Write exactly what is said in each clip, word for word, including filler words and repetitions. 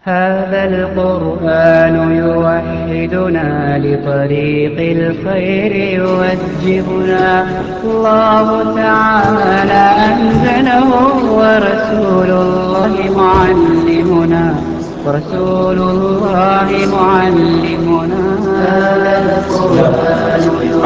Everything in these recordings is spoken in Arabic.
هذا القرآن يوحدنا لطريق الخير يوجهنا. الله تعالى أنزله ورسول الله معلمنا ورسول الله معلمنا. هذا القرآن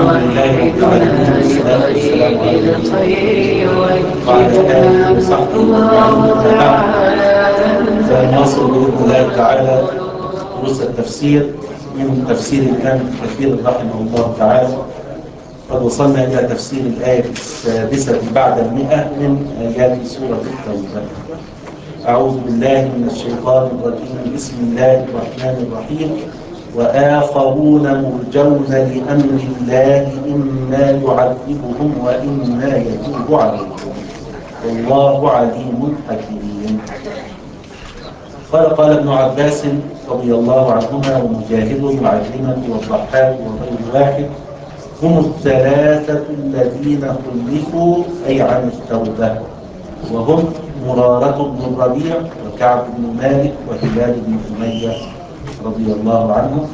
يوحدنا لطريق الخير يوجهنا. الله تعالى فنواصل بإذن الله تعالى دروس التفسير من تفسير الإمام كثير رحمه الله تعالى. قد وصلنا إلى تفسير الآية السادسة بعد المئة من آيات سورة التوبة. أعوذ بالله من الشيطان الرجيم. بسم الله الرحمن الرحيم. وآخرون مرجون لأمر الله إما يعذبهم وإما يتوب عليهم والله عليم حكيم. قال قال ابن عباس رضي الله عنهما ومجاهد وعكرمة والضحاك وغير واحد هم الثلاثة الذين خلفوا أي عن التوبة، وهم مرارة بن الربيع وكعب بن مالك وهلال بن أمية رضي الله عنهم.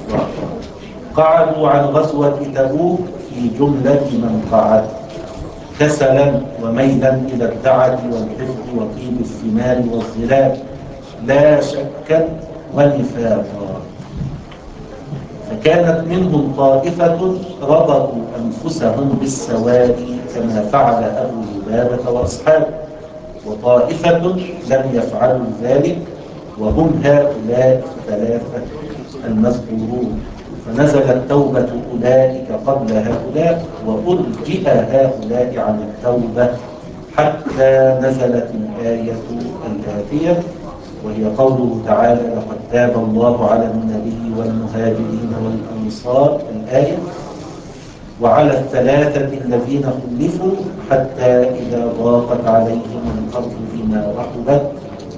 قعدوا عن غزوة تبوك في جملة من قعد كسلا وميلا إلى الدعة والحفظ وطيب الثمار والظلال لا شكا ونفاقا. فكانت منهم طائفة ربطوا أنفسهم بالسواد كما فعل أبو لبابة وأصحابه، وطائفة لم يفعلوا ذلك وهم هؤلاء الثلاثة المذكورون. فنزلت توبة أولئك قبل هؤلاء وأرجئ هؤلاء عن التوبة حتى نزلت الآية الآتية وهي قوله تعالى لقد تاب الله على النبي والمهاجرين والأنصار الآية وعلى الثلاثة الذين خلفوا حتى إذا ضاقت عليهم الأرض بما رحبت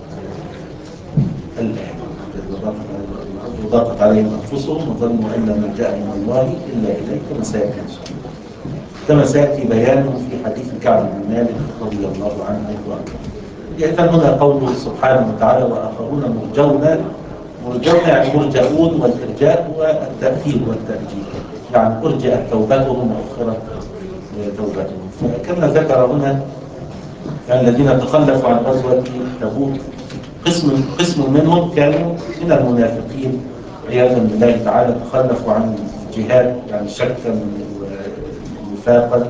الآية وضاقت عليهم أنفسهم وظنوا أن لا ملجأ من الله إلا إليه كما سيأتي كما سيأتي بيانه في حديث كعب بن مالك رضي الله عنه وارضاه. إذن هنا قوله سبحانه وتعالى وآخرون مرجون. مرجون يعني مرجعون، والإرجاء هو التأخير والتأجيل، يعني أرجئت توبتهم وأخرت توبتهم. فكما ذكر هنا يعني الذين تخلفوا عن غزوة تبوك قسم قسم منهم كانوا من المنافقين عياذا بالله تعالى، تخلفوا عن الجهاد يعني شكا ونفاقا.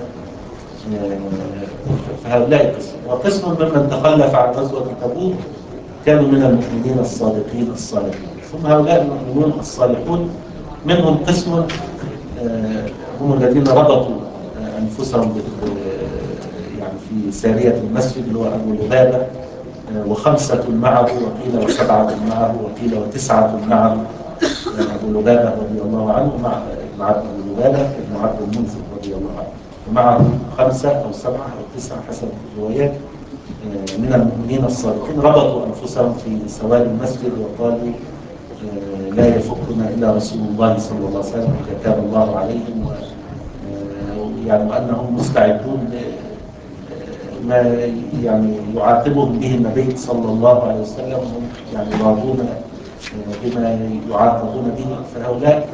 فهؤلاء قسم، وقسم ممن تخلف عن غزوة تبوك كانوا من المؤمنين الصادقين الصالحين. ثم هؤلاء المؤمنون الصالحون منهم قسم هم الذين ربطوا أنفسهم يعني في سارية المسجد اللي هو أبو لبابة وخمسة معه وقيل وسبعة معه وقيل وتسعة معه. أبو لبابة رضي الله عنه مع مع أبو لبابة ابن عبد المنذر رضي الله عنه ومعه خمسة أو سبعة أو تسعة حسب الروايات من المؤمنين الصالحين ربطوا أنفسهم في سواد المسجد وقالوا لا يفكنا إلا رسول الله صلى الله عليه وسلم وكتاب الله عليهم، يعني وأنهم مستعدون ما يعني يعاقبهم به النبي صلى الله عليه وسلم، هم يعني راضون بما يعاقبون به. فهؤلاء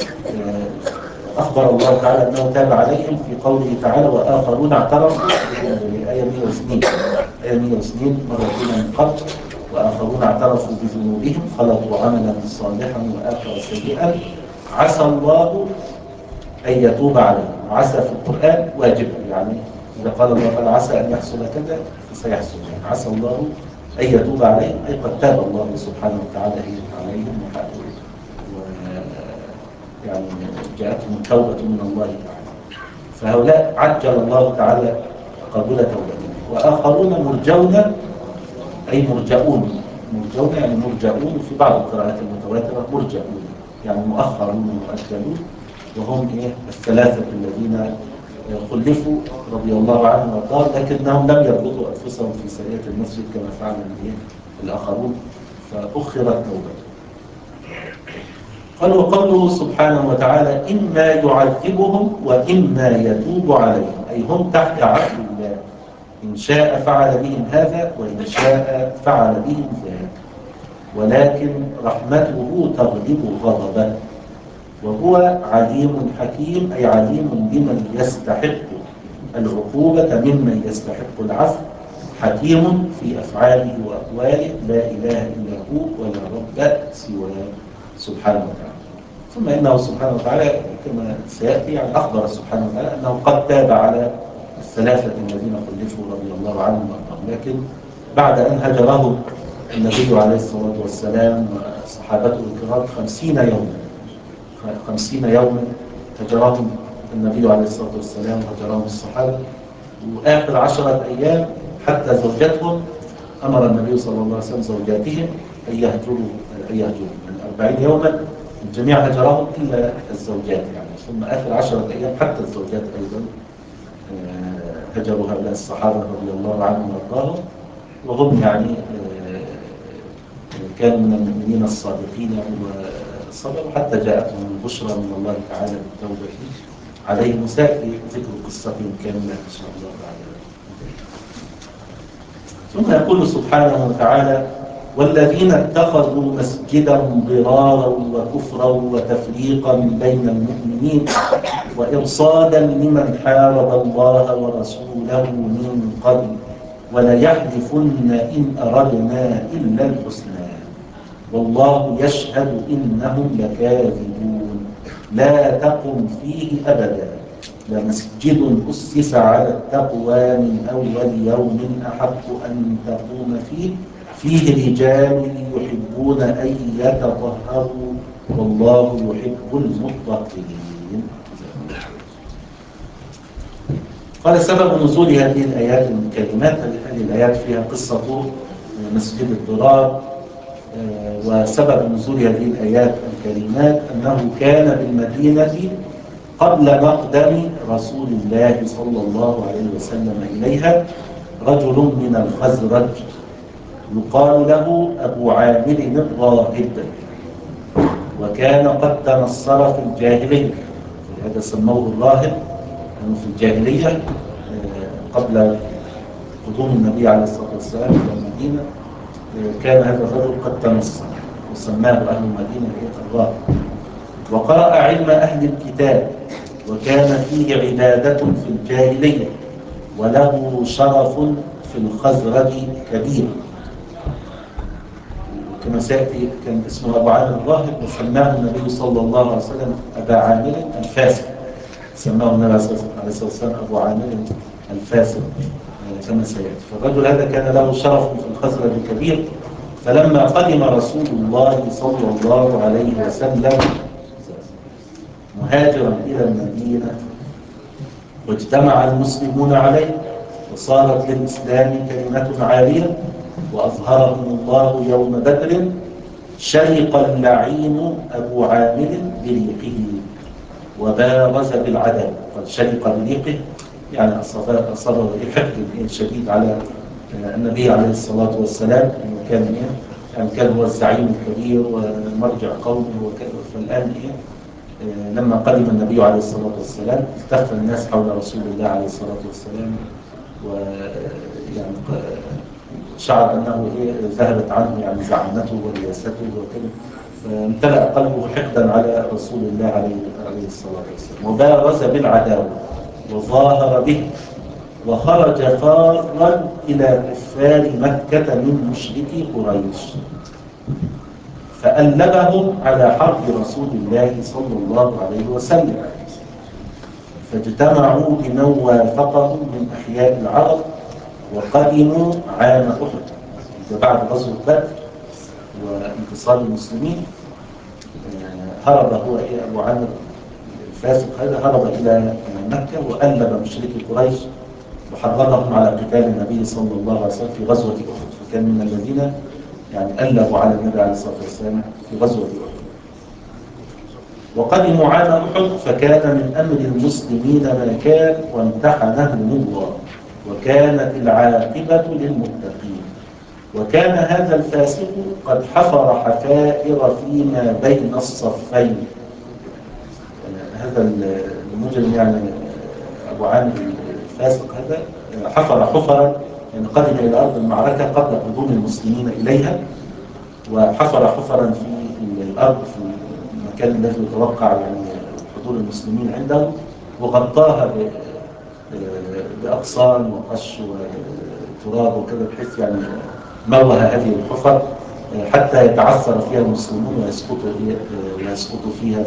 أخبر الله تعالى أنه تاب عليهم في قوله تعالى وآخرون اعترفوا بآية مئة واثنين آية مئة واثنين مرتين من قبل وآخرون اعترفوا بذنوبهم خلطوا عملا صالحا وآخر سيئا عسى الله أن يتوب عليهم. عسى في القرآن واجب، يعني إذا قال الله تعالى عسى أن يحصل كذا فسيحصل، يعني عسى الله أن يتوب عليهم أي قد تاب الله سبحانه وتعالى عليهم وحقهم يعني جاءتهم توبة من الله تعالى. فهؤلاء عجل الله تعالى قبول توبتهم. وآخرون مرجون أي مرجعون. مرجون يعني مرجعون في بعض القراءات المتواترة مرجعون يعني مؤخرون ومؤجلون، وهم إيه الثلاثة الذين خلفوا رضي الله عنهم وارضاهم لكنهم لم يربطوا أنفسهم في سرية المسجد كما فعل الآخرون فأخرت توبتهم. قال وقوله سبحانه وتعالى إما يعذبهم وإما يتوب عليهم أي هم تحت عقل الله، إن شاء فعل بهم هذا وإن شاء فعل بهم ذلك. ولكن رحمته تغلب غضبه، وهو عليم حكيم، أي عليم بمن يستحق العقوبة ممن يستحق العفو، حكيم في أفعاله وأقواله، لا إله إلا هو ولا رب سواه سبحانه وتعالى. ثم إنه سبحانه وتعالى كما سيأتي يعني أخبر سبحانه وتعالى أنه قد تاب على الثلاثة الذين خلفوا رضي الله عنهم وأرضاهم، لكن بعد أن هجرهم النبي عليه الصلاة والسلام وصحابته الكرام خمسين يوما خمسين يوما هجرهم النبي عليه الصلاة والسلام وهجرهم الصحابة، وآخر عشرة أيام حتى زوجاتهم أمر النبي صلى الله عليه وسلم زوجاتهم أن يهجروا أن يهجروا من أربعين يوما الجميع هجرهم إلا الزوجات يعني، ثم آخر عشرة أيام حتى الزوجات أيضا هجروا هؤلاء الصحابة رضي الله عنهم وارضاهم، وهم يعني كانوا من المؤمنين الصادقين وصبروا حتى جاءتهم البشرى من الله تعالى بالتوبة عليهم، وسيأتي ذكر قصتهم كاملة إن شاء الله تعالى. ثم يقول سبحانه وتعالى: والذين اتخذوا مسجدا ضرارا وكفرا وتفريقا بين المؤمنين وإرصادا لمن حارب الله ورسوله من قبل وليحلفن إن أردنا إلا الحسنى والله يشهد إنهم لكاذبون لا تقم فيه أبدا لمسجد أسس على التقوى من أول يوم أحق أن تقوم فيه فيه رجال يحبون أن يتطهروا والله يحب المطهرين. قال: سبب نزول هذه الآيات الكريمات، هذه الآيات فيها قصة مسجد الضرار، وسبب نزول هذه الآيات الكريمات أنه كان بالمدينة قبل مقدم رسول الله صلى الله عليه وسلم إليها رجل من الخزرج يقال له أبو عامر الراهب، وكان قد تنصر في الجاهلية، هذا سموه الراهب أنه في الجاهلية قبل قدوم النبي عليه الصلاة والسلام إلى المدينة كان هذا الرجل قد تنصر وسماه أهل المدينة الراهب، وقرأ علم أهل الكتاب وكان فيه عبادة في الجاهلية وله شرف في الخزرج كبير، كما سيأتي كان اسمه أبو عامر الراهب وسماه النبي صلى الله عليه وسلم أبا عامر الفاسق، سماه النبي عليه الصلاة والسلام أبو عامر الفاسق كما سيأتي. فالرجل هذا كان له شرف في الخزرج كبير، فلما قدم رسول الله صلى الله عليه وسلم مهاجرا إلى المدينة واجتمع المسلمون عليه وصارت للإسلام كلمة عالية وأظهرهم الله يوم بدر شرق اللعين أبو عامر بريقه وبارز بالعداوة، قد شرق بريقه يعني أصابه بحقد شديد على النبي عليه الصلاة والسلام، إنه كان يعني كان هو الزعيم الكبير ومرجع قومه وكذا، فالآن إيه لما قدم النبي عليه الصلاة والسلام التف الناس حول رسول الله عليه الصلاة والسلام، ويعني شعر أنه إيه ذهبت عنه يعني زعامته ورياسته وكذا، فامتلأ قلبه حقدا على رسول الله عليه الصلاة والسلام وبارز بالعداوة وظاهر به وخرج فارا إلى كفار مكة من مشركي قريش فألبهم على حرب رسول الله صلى الله عليه وسلم، فاجتمعوا بمن وافقهم من أحياء العرب وقدموا عام أحد بعد غزوة بدر وانتصار المسلمين. هرب هو أبو عامر الفاسق هذا هرب إلى مكة وألب مشركي قريش وحرضهم على قتال النبي صلى الله عليه وسلم في غزوة أحد، فكان من الذين يعني ألفوا على النبي عليه الصلاة والسلام في غزوة أحد. وقدموا عام أحد فكان من أمر المسلمين ما كان وامتحنهم الله وكانت العاقبة للمتقين، وكان هذا الفاسق قد حفر حفائر فيما بين الصفين. هذا المجرم يعني أبو عامر الفاسق هذا حفر حفرا يعني قدم إلى أرض المعركة قبل قدوم المسلمين إليها، وحفر حفرا في الأرض في المكان الذي يتوقع يعني حضور المسلمين عنده، وغطاها بأغصان وقش وتراب وكذا، بحيث يعني موه هذه الحفر حتى يتعثر فيها المسلمون ويسقطوا ويسقطوا فيها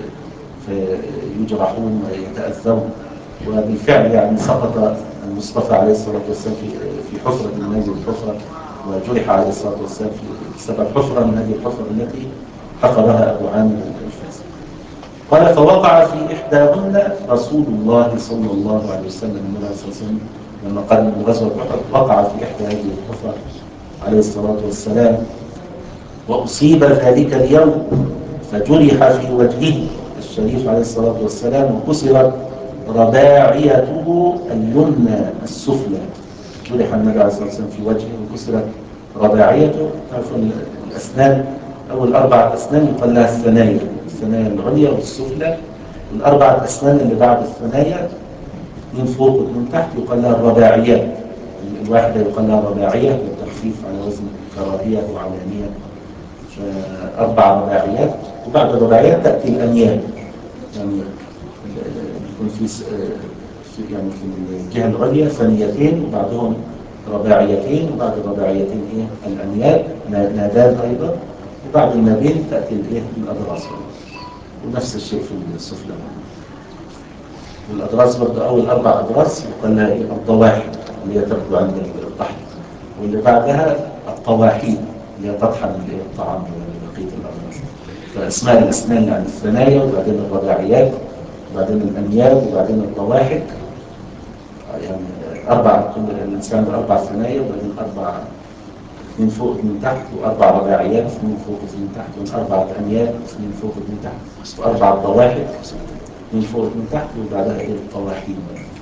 فيجرحون ويتأذون. وبالفعل يعني سقط المصطفى عليه الصلاة والسلام في حفرة من هذه الحفر، وجرح عليه الصلاة والسلام في سبب حفرة من هذه الحفر التي حفرها أبو عامر الفاسي. قال فوقع في إحداهن رسول الله صلى الله عليه وسلم، النبي عليه الصلاة والسلام لما قال من غزوة أحد وقع في إحدى هذه الحفر عليه الصلاة والسلام، وأصيب ذلك اليوم فجرح في وجهه الشريف عليه الصلاة والسلام، وكسرت رباعيته اليمنى السفلى. جرح النبي عليه الصلاة والسلام في وجهه وكسرت رباعيته. تعرفوا الأسنان أو الأربعة أسنان يقال لها الثنايا، الثنايا العليا والسفلى، والأربعة أسنان اللي بعد الثنايا من فوق ومن تحت يقال لها الرباعيات. الواحدة يقال لها رباعية بالتخفيف على وزن كراهية وعلانية، فأربع رباعيات. وبعد الرباعيات تأتي الأنياب، يعني يكون في يعني في الجهة العليا ثنيتين وبعدهم رباعيتين، وبعد الرباعيتين ايه الأنياب نادان أيضا، وبعد النابين تأتي الايه الأضراس، ونفس الشيء في السفلى. والأضراس برضه أول أربع أضراس يقال لها إيه الضواحي اللي هي تبدو عند الطحن، واللي بعدها الطواحين اللي هي تطحن الطعام بقية الأضراس. فأسماء الأسنان يعني الثنايا، وبعدين الرباعيات، وبعدين الأنياب، وبعدين الضواحك. يعني أربع، كل الإنسان بأربع ثنايا، وبعدين أربع من فوق من تحت، وأربع رباعيات من فوق من تحت، وأربع أنياب من فوق من تحت، وأربع ضواحك من فوق من تحت، وبعدها إيه الطواحين.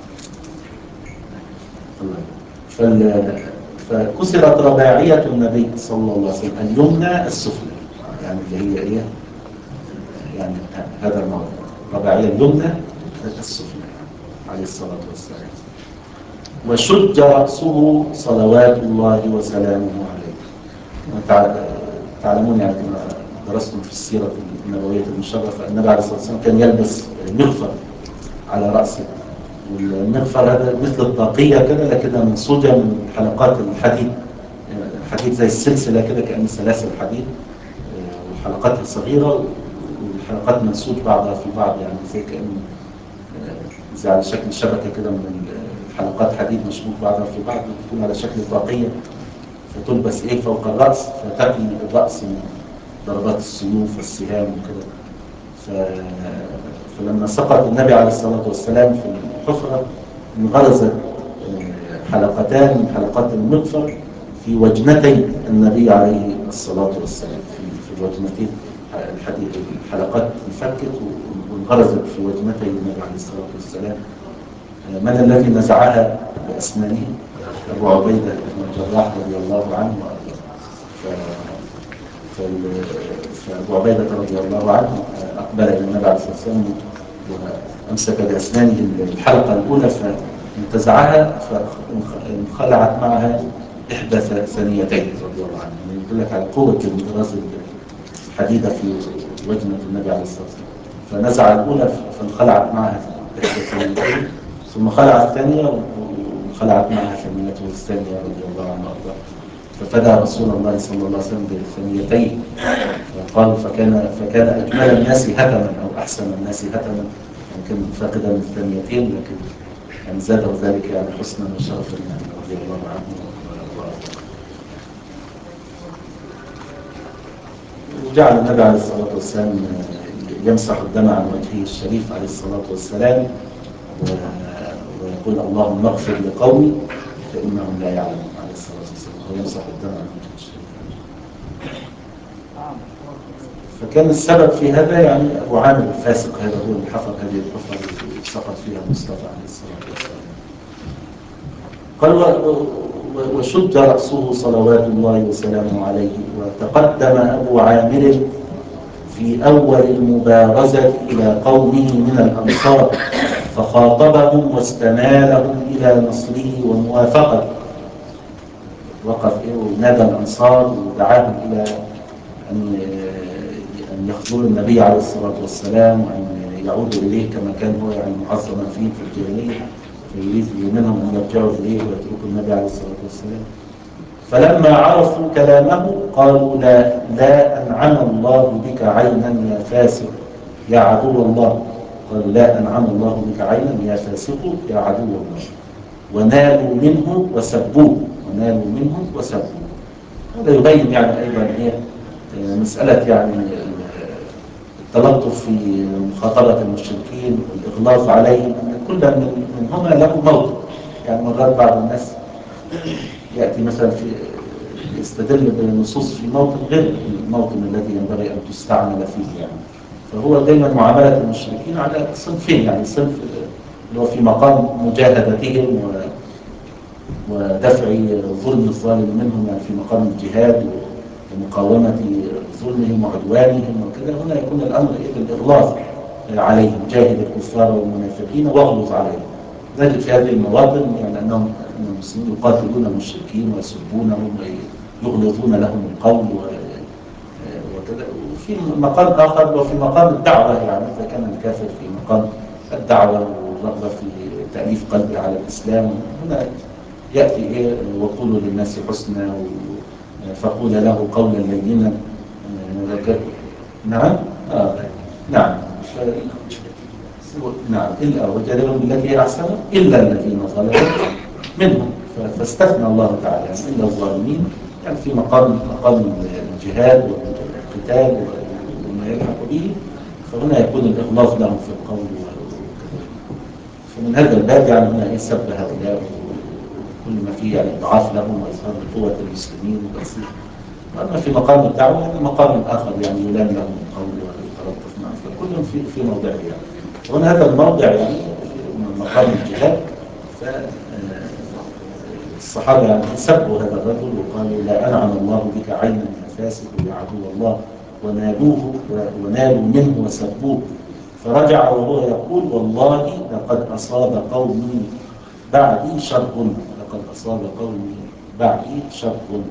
فال... فكسرت رباعية النبي صلى الله عليه وسلم اليمنى السفلى، يعني اللي هي إيه يعني هذا الموضوع رباعية اليمنى السفلى عليه الصلاة والسلام. وشج رأسه صلوات الله وسلامه عليه. تعلمون يعني كما درستم في السيرة النبوية المشرفة، النبي عليه الصلاة والسلام كان يلبس مغفر على رأسه، والمغفر هذا مثل الطاقية كده لكنها منسوجة من حلقات الحديد، الحديد زي السلسلة كده كأن سلاسل حديد، وحلقاتها صغيرة والحلقات منسوج بعضها في بعض، يعني زي كأن زي على شكل شبكة كده من حلقات حديد مشبوك بعضها في بعض، وتكون على شكل طاقية، فتلبس ايه فوق الرأس، فتأتي الرأس من ضربات السيوف والسهام وكده. ف... فلما سقط النبي عليه الصلاة والسلام في الحفرة انغرزت حلقتان من حلقات المغفر في وجنتي النبي عليه الصلاة والسلام، في, في الوجنتين الحديد، الحلقات انفكت وانغرزت في وجنتي النبي عليه الصلاة والسلام. من الذي نزعها بأسنانه؟ أبو عبيدة بن الجراح رضي الله عنه وأرضاه. فأبو عبيدة رضي الله عنه أقبل إلى النبي عليه الصلاة والسلام وأمسك بأسنانه الحلقة الأولى فانتزعها، فانخلعت معها إحدى ثنيتين رضي الله عنه. يعني يقول لك على قوة الانغراز الحديدة في وجنة النبي عليه الصلاة والسلام. فنزع الأولى فانخلعت معها إحدى ثنيتين، ثم خلع الثانية وخلعت معها ثنيته الثانية رضي الله عنه وأرضاه. ففدى رسول الله صلى الله عليه وسلم بالثنيتين، قال فكان فكان أجمل الناس هتما أو أحسن الناس هتما، يمكن فاقدا الثنيتين لكن يعني زاده ذلك يعني حسنا وشرفا يعني رضي الله عنه وأرضاه. وجعل النبي عليه الصلاة والسلام يمسح الدم عن وجهه الشريف عليه الصلاة والسلام ويقول اللهم اغفر لقومي فإنهم لا يعلمون عليه الصلاة والسلام، ويمسح الدم عن وجهه الشريف. فكان السبب في هذا يعني أبو عامر الفاسق، هذا هو اللي حفر هذه الحفرة اللي سقط فيها المصطفى عليه الصلاة والسلام. قال وشد رأسه صلوات الله وسلامه عليه. وتقدم أبو عامر في أول المبارزة إلى قومه من الأنصار فخاطبهم واستمالهم إلى نصره وموافقته. وقف إيه ونادى الأنصار ودعاهم إلى أن أن يخذلوا النبي عليه الصلاة والسلام وأن يعودوا إليه كما كان هو يعني معظما فيه في الجاهلية، فيريد منهم أن يرجعوا إليه ويتركوا النبي عليه الصلاة والسلام. فلما عرفوا كلامه قالوا لا لا أنعم الله بك عينا يا فاسق يا عدو الله. قالوا لا أنعم الله بك عينا يا فاسق يا عدو الله، ونالوا منه وسبوه ونالوا منه وسبوه. هذا يبين يعني أيضا إيه مسألة يعني التلطف في مخاطبة المشركين والإغلاظ عليهم، أن كل منهما له موطن. يعني مرات بعض الناس يأتي مثلا في يستدل بنصوص في موطن غير الموطن الذي ينبغي أن تستعمل فيه يعني. فهو دائما معاملة المشركين على صنفين، يعني صنف اللي هو في مقام مجاهدتهم ودفع ظلم الظالم منهم، يعني في مقام الجهاد ومقاومة ظلمهم وعدوانهم وكذا. هنا يكون الأمر إيه بالإغلاظ عليهم، جاهد الكفار والمنافقين واغلظ عليهم. نجد في هذه المواطن يعني أنهم المسلمين يقاتلون المشركين ويسبونهم ويغلظون لهم القول وكذا. وفي مقام آخر وفي مقام الدعوة، يعني إذا كان الكافر في مقام الدعوة والرغبة في تأليف قلبه على الإسلام، هنا يأتي إيه وقولوا للناس حسنا فقول له قولا لينا. نعم آه. نعم نعم إلا وجادلهم بالتي هي أحسن إلا الذين ظلموا منهم. فاستثنى الله تعالى يعني إلا الظالمين، يعني في مقام مقام الجهاد والقتال وما يلحق به، فهنا يكون الإغلاظ لهم في القول وكذا. فمن هذا الباب يعني هنا إيه سب هؤلاء كل ما فيه يعني إضعاف لهم وإظهار قوة المسلمين وتقصير. وأما في مقام الدعوة هذا مقام آخر يعني يلام لهم القول ويتلطف معهم، فكلهم في في موضعه يعني. وهنا هذا الموضع يعني في مقام الجهاد، فالصحابة يعني سبوا هذا الرجل وقالوا لا أنعم الله بك عينا يا فاسق يا عدو الله، ونالوه ونالوا منه وسبوه. فرجع وهو يقول والله لقد أصاب قومي بعدي شر، لقد أصاب قومي بعدي شر.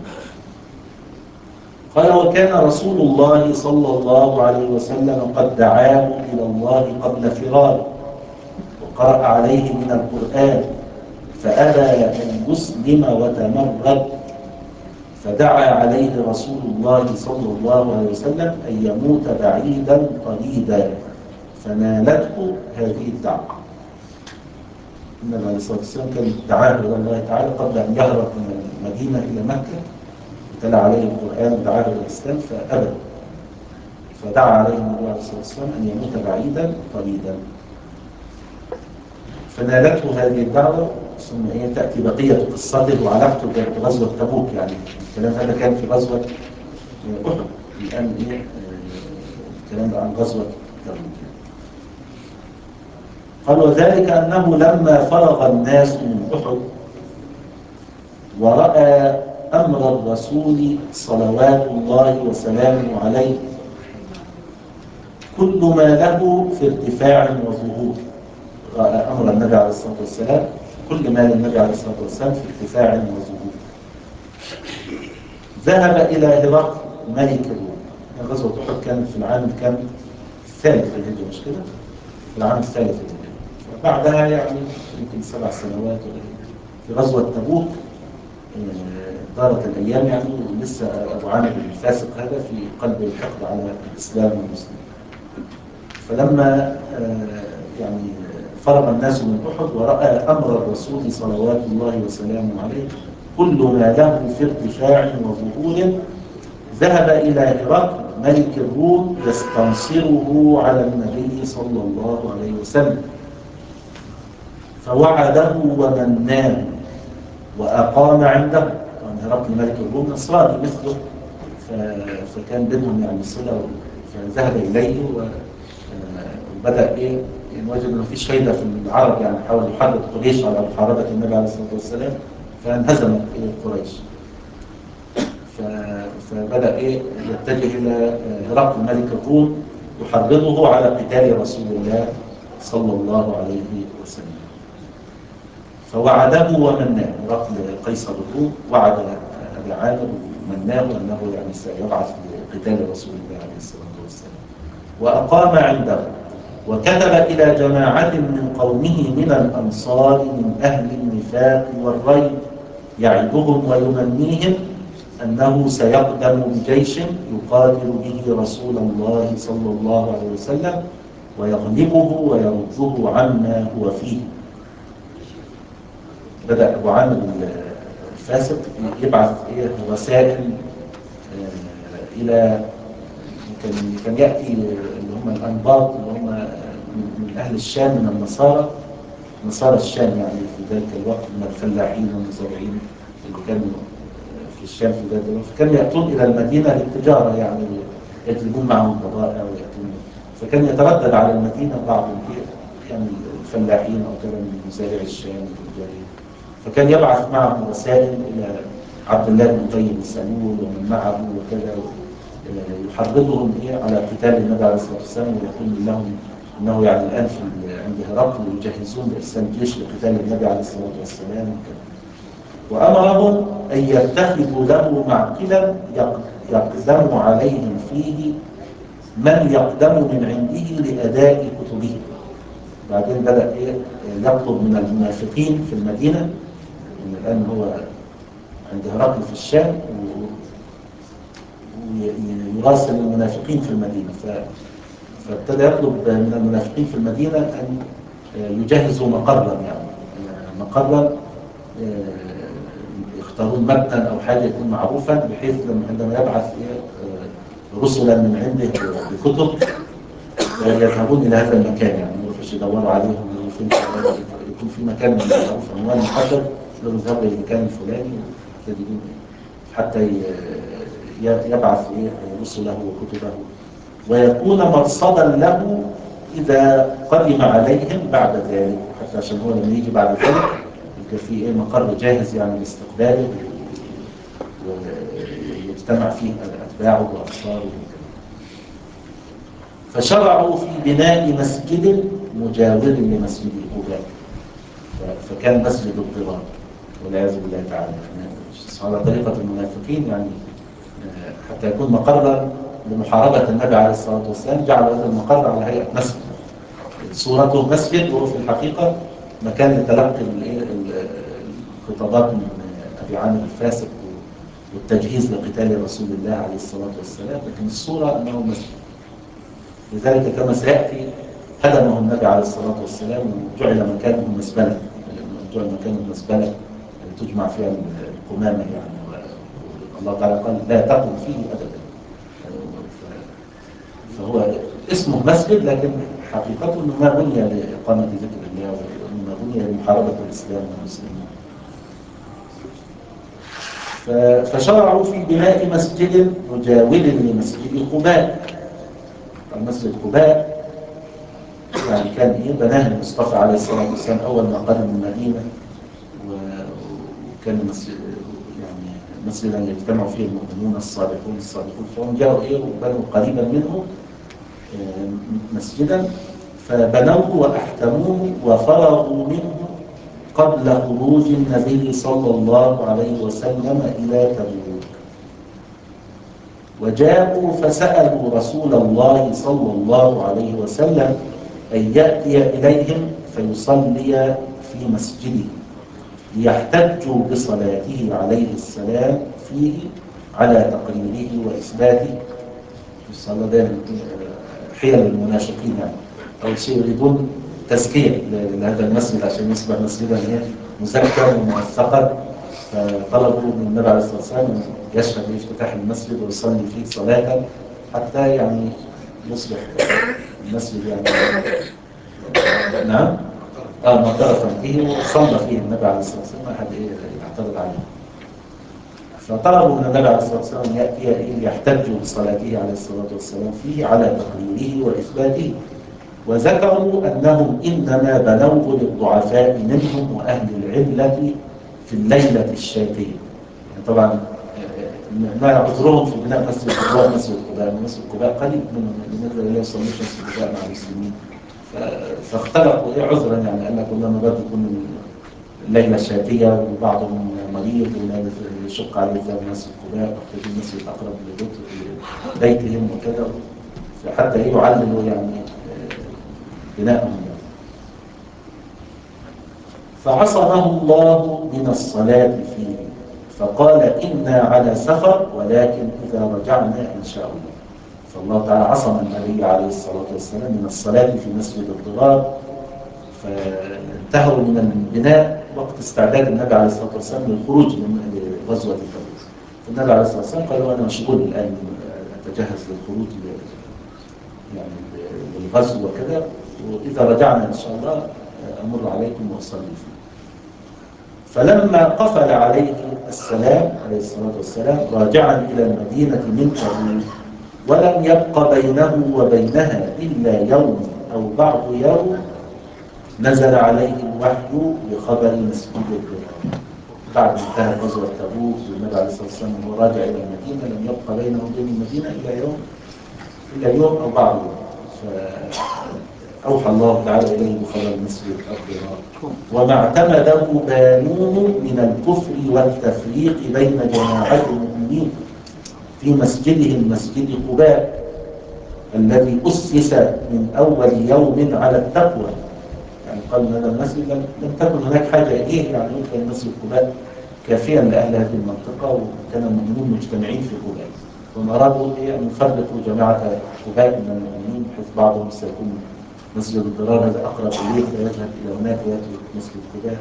قال وكان رسول الله صلى الله عليه وسلم قد دعاه إلى الله قبل فراره وقرأ عليه من القرآن فأبى أن يسلم وتمرد، فدعا عليه رسول الله صلى الله عليه وسلم أن يموت بعيدا قريبا، فنالته هذه الدعوة. النبي عليه الصلاة والسلام كان دعاه إلى الله تعالى قبل أن يهرب من المدينة إلى مكة، تلا عليه القرآن ودعاه إلى الإسلام فأبى، فدعا عليه النبي عليه الصلاة والسلام أن يموت بعيدا قريبا، فنالته هذه الدعوة. ثم إيه تأتي بقية قصته وعلاقته بغزوة تبوك، يعني الكلام هذا كان في غزوة أحد، الآن إيه الكلام عن غزوة تبوك. قال وذلك أنه لما فرغ الناس من أحد ورأى أمر الرسول صلوات الله وسلامه عليه كل ما له في ارتفاع وظهور، رأى أمر النبي عليه الصلاة والسلام كل ما للنبي عليه الصلاة والسلام في ارتفاع وظهور، ذهب إلى هرقل ملك الروم. غزوة أحد كانت في العام كان الثالث للهجرة، مش كده؟ في العام الثالث للهجرة، بعدها يعني يمكن سبع سنوات. في غزوة تبوك دارت الأيام يعني لسه أبو عامر الفاسق هذا في قلب الحقد على الإسلام والمسلمين. فلما يعني فرغ الناس من أحد ورأى أمر الرسول صلوات الله وسلامه عليه كل ما له في ارتفاع وظهور، ذهب إلى هرقل ملك الروم يستنصره على النبي صلى الله عليه وسلم، فوعده ومناه وأقام عنده. طبعا هرقل ملك الروم نصراني مثله، فكان بينهم يعني صلة، فذهب إليه وبدأ إيه يعني وجد أنه فيش فايدة في العرب، يعني حاول يحرض قريش على محاربة النبي عليه الصلاة والسلام، فانهزمت إيه قريش. فبدأ إيه يتجه إلى هرقل ملك الروم يحرضه على قتال رسول الله صلى الله عليه وسلم، فوعده ومناه. هرقل قيصر الروم وعد أبي عامر مناه أنه يعني سيبعث لقتال رسول الله عليه الصلاة والسلام. وأقام عنده، وكتب إلى جماعة من قومه من الأنصار من أهل النفاق والريب يعدهم ويمنيهم أنه سيقدم بجيش يقاتل به رسول الله صلى الله عليه وسلم ويغلبه ويرده عما هو فيه. بدأ أبو عامر الفاسق يبعث رسائل إلى كان كان يأتي اللي هم الأنباط اللي هم من أهل الشام من النصارى، نصارى الشام يعني في ذلك الوقت من الفلاحين والمزارعين اللي كانوا في الشام في ذلك الوقت، فكانوا يأتون إلى المدينة للتجارة يعني يجلبون معهم بضائع ويأتون، فكان يتردد على المدينة بعض يعني الفلاحين أو كذا من مزارع الشام والتجارين، فكان يبعث معهم رسائل إلى عبد الله بن أبي بن سلول ومن معه وكذا يحرضهم إيه على قتال النبي عليه الصلاة والسلام، ويقول لهم إنه يعني الآن عند هرقل يجهزون بإرسال جيش لقتال النبي عليه الصلاة والسلام. وأمرهم أن يتخذوا له معقلا يقدم عليهم فيه من يقدم من عنده لأداء كتبه. بعدين بدأ إيه يطلب من المنافقين في المدينة، إن الآن هو عند هرقل في الشام، ويراسل المنافقين في المدينة، فابتدى يطلب من المنافقين في المدينة أن يجهزوا مقرا، يعني مقرا يختارون مبنى أو حاجة يكون معروفا، بحيث عندما يبعث رسلا من عنده بكتب يذهبون إلى هذا المكان، يعني يروحوا يدوروا عليهم يكون في مكان معروف عنوان محدد، يذهبوا إلى المكان الفلاني حتى يبعث رسله وكتبه، ويكون مرصدا له إذا قدم عليهم بعد ذلك، حتى عشان هو لما يجي بعد ذلك يبقى في إيه مقر جاهز يعني لاستقباله ويجتمع فيه أتباعه وأنصاره. فشرعوا في بناء مسجد مجاور لمسجد قباء، فكان مسجد الضرار والعياذ بالله تعالى على طريقة المنافقين، يعني حتى يكون مقرا لمحاربة النبي عليه الصلاة والسلام جعل هذا المقر على هيئة مسجد، صورته مسجد وهو في الحقيقة مكان لتلقي الخطابات من أبي عامر الفاسق والتجهيز لقتال رسول الله عليه الصلاة والسلام، لكن الصورة أنه مسجد. لذلك كما سيأتي هدمه النبي عليه الصلاة والسلام وجعل مكانه مسبلة، جعل مكانه مسبلة تجمع فيها القمامة يعني، الله تعالى قال لا تقم فيه أبدا، فهو اسمه مسجد لكن حقيقته أنه ما بني لإقامة ذكر الله وإنما بني لمحاربة الإسلام والمسلمين. فشرعوا في بناء مسجد مجاور لمسجد قباء. المسجد قباء يعني كان إيه بناه المصطفى عليه الصلاة والسلام أول ما قدم المدينة، وكان مسجد يعني مسجدا يجتمع فيه المؤمنون الصالحون الصالحون، فهم جاءوا إيه وبنوا قريبا منه مسجدا، فبنوه وأحكموه وفرغوا منه قبل خروج النبي صلى الله عليه وسلم إلى تبوك. وجاءوا فسألوا رسول الله صلى الله عليه وسلم أن يأتي إليهم فيصلي في مسجده ليحتجوا بصلاته عليه السلام فيه على تقريره وإثباته. الصلاة ده حيل المنافقين، يعني أول شيء يريدون تزكية لهذا المسجد عشان يصبح مسجدا مزكى وموثقا، فطلبوا من النبي عليه الصلاة والسلام أن يشهد بافتتاح المسجد ويصلي فيه صلاة حتى يعني يصبح المسجد يعني نعم اه معترفا فيه وصلى فيه النبي عليه الصلاة والسلام، أحد إيه يعترض عليه. فطلبوا من النبي عليه الصلاة والسلام يأتي ليحتجوا بصلاته عليه الصلاة والسلام فيه على تقريره وإثباته، وذكروا أنهم إنما بنوه للضعفاء منهم وأهل العلة في الليلة الشاتية. يعني طبعا ما عذرهم في بناء مسجد قباء مسجد قباء مسجد قباء قريب من الناس اللي يصلون مسجد قباء مع المسلمين، فاختلقوا إيه عذرا، يعني قال لك كلما بدأ يكون الليلة الشاتية وبعضهم مريض ولا يشق عليه ذهاب مسجد قباء محتاجين مسجد أقرب لبيتهم وكذا، حتى يعلموا يعني بناءهم يعني. فعصمه الله من الصلاة فيه، فقال إنا على سفر ولكن إذا رجعنا إن شاء الله. فالله تعالى عصم النبي عليه الصلاة والسلام من الصلاة في مسجد الضرار، فانتهوا من البناء وقت استعداد النبي عليه الصلاة والسلام للخروج من غزوة تبوك. فالنبي عليه الصلاة والسلام قال له أنا مشغول الآن أتجهز للخروج يعني للغزو وكذا، وإذا رجعنا إن شاء الله أمر عليكم وأصلي فيه. فلما قفل عليه السلام عليه الصلاة والسلام راجعا إلى المدينة من تبوك ولم يبق بينه وبينها إلا يوم أو بعض يوم نزل عليه الوحي بخبر مسجد الضرار. بعد انتهى غزوة تبوك والنبي عليه الصلاة والسلام وهو راجع إلى المدينة لم يبق بينه وبين المدينة إلا يوم إلا يوم أو بعض يوم، فأوحى الله تعالى إليه بخبر مسجد الضرار. وما اعتمده بانون من الكفر والتفريق بين جماعات المؤمنين في مسجدهم مسجد قباء الذي أسس من أول يوم على التقوى. يعني قال هذا المسجد لم تكن هناك حاجة إليه، يعني يمكن مسجد قباء كافيا لأهل هذه المنطقة، وكان المؤمنون مجتمعين في قباء، وما أرادوا أن يفرقوا جماعة قباء من المؤمنين بحيث بعضهم سيكون مسجد الضرار هذا أقرب إليه فيذهب إلى هناك ويأتي مسجد قباء.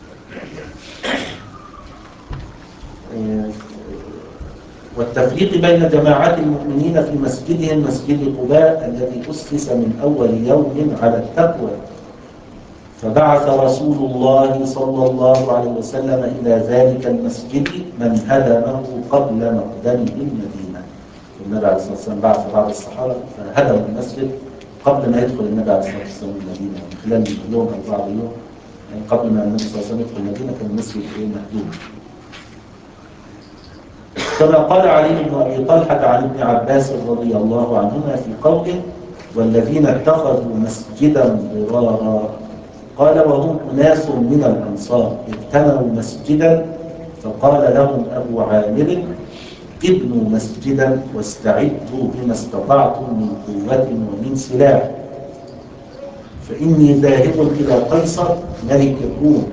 والتفريق بين جماعات المؤمنين في مسجدهم مسجد قباء الذي أسس من أول يوم على التقوى. فبعث رسول الله صلى الله عليه وسلم إلى ذلك المسجد من هدمه قبل مقدمه المدينة. النبي عليه الصلاة والسلام بعث بعض الصحابة فهدموا المسجد قبل ما يدخل النبي عليه الصلاة والسلام المدينة، من خلال يوم أو بعض يوم يعني قبل ما النبي صلى الله عليه وسلم يدخل المدينة كان المسجد مهدوم. كما قال علي بن أبي طلحة عن ابن عباس رضي الله عنهما في قوله والذين اتخذوا مسجدا ضرارا، قال وهم أناس من الأنصار ابتنوا مسجدا فقال لهم أبو عامر ابنوا مسجدا واستعدوا بما استطعتم من قوة ومن سلاح، فإني ذاهب إلى قيصر ملك الروم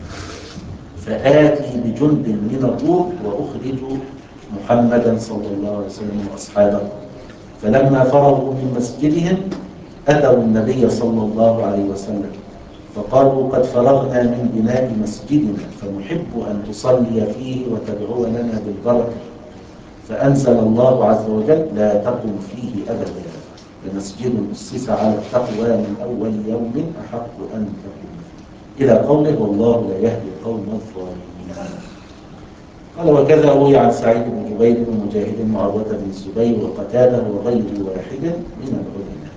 فآتي بجند من الروم وأخرج محمدا صلى الله عليه وسلم وأصحابه. فلما فرغوا من مسجدهم أتوا النبي صلى الله عليه وسلم فقالوا قد فرغنا من بناء مسجدنا فنحب أن تصلي فيه وتدعو لنا بالبركة. فأنزل الله عز وجل لا تقم فيه أبدا لمسجد أسس على التقوى من أول يوم أحق أن تقوم فيه إلى قوله والله لا يهدي القوم الظالمين. قال وكذا روي عن سعيد بن جبير ومجاهد وعروة بن الزبير وقتادة وغير واحد من العلماء.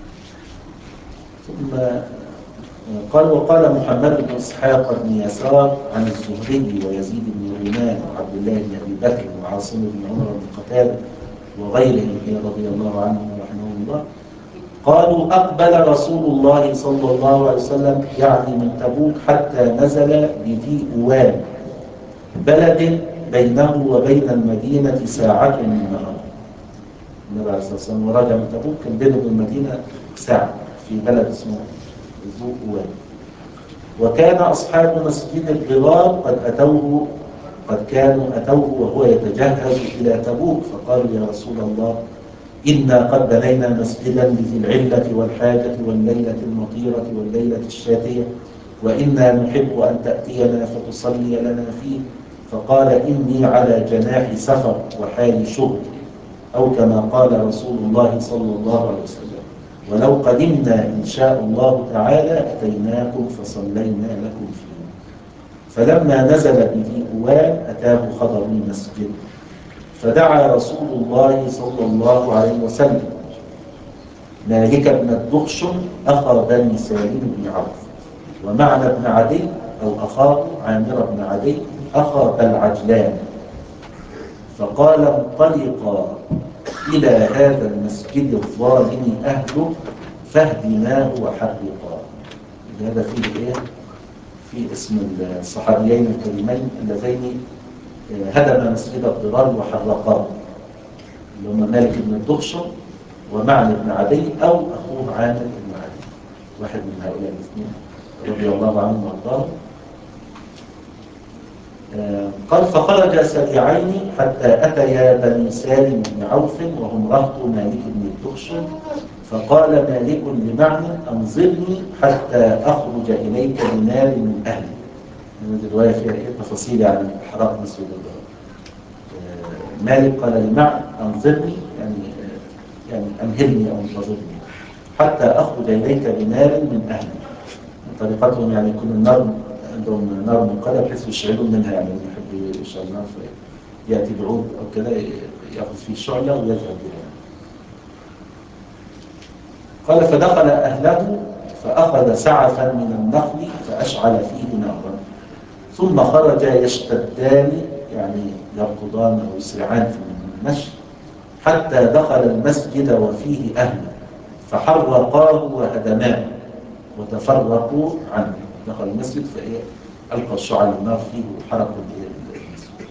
ثم قال وقال محمد بن إسحاق بن يسار عن الزهري ويزيد بن رومان وعبد الله بن أبي بكر وعاصم بن عمر بن قتادة وغيرهم رضي الله عنهم ورحمهم الله قالوا أقبل رسول الله صلى الله عليه وسلم يعني من تبوك حتى نزل بذي أوان بلد بينه وبين المدينة ساعة من نهار. النبي عليه الصلاة والسلام وراجع من تبوك كان بينه وبين المدينة ساعة في بلد اسمه ذو أوان. وكان أصحاب مسجد الضرار قد أتوه قد كانوا أتوه وهو يتجهز إلى تبوك فقالوا يا رسول الله إنا قد بنينا مسجدا لذي العلة والحاجة والليلة المطيرة والليلة الشاتية وإنا نحب أن تأتينا فتصلي لنا فيه. فقال إني على جناح سفر وحال شغل أو كما قال رسول الله صلى الله عليه وسلم ولو قدمنا إن شاء الله تعالى أتيناكم فصلينا لكم فيه. فلما نزل بذي أوان أتاه خبر المسجد فدعا رسول الله صلى الله عليه وسلم مالك بن الدخشم أخا بني سالم بن عوف ومعنى بن عدي أو أخاه عامر بن عدي أخا بالعجلان فقال انطلقا إلى هذا المسجد الظالم أهله فاهدماه وحرقا. هذا فيه إيه؟ في اسم الصحابيين الكريمين اللذين هدم مسجد الضرار وحرقاه، اللي هم مالك بن الدخشم ومعنى بن عدي أو أخوه عامر بن عدي، واحد من هؤلاء الاثنين رضي الله عنهم وارضاهم. قال فخرج سريعين حتى أتيا بني سالم بن عوف وهم رهط مالك بن الدخشم، فقال مالك لمعنى أنظرني حتى أخرج إليك بنار من أهلي. من الرواية فيها إيه تفاصيل عن حرق مسجد الضرار. مالك قال لمعنى أنظرني يعني يعني أمهلني أو انتظرني حتى أخرج إليك بنار من أهلي. طريقتهم يعني يكون النار عندهم نار منقدة بحيث يشعلون منها، يعني يحب يشعل النار يأتي بعود أو كذا يأخذ فيه شعلة ويذهب بها. قال فدخل أهله فأخذ سعفا من النخل فأشعل فيه نارا، ثم خرج يشتدان يعني يركضان أو يسرعان في المشي حتى دخل المسجد وفيه أهله فحرقاه وهدماه وتفرقوا عنه. دخل المسجد فألقى الشعل النار فيه وحرقوا المسجد.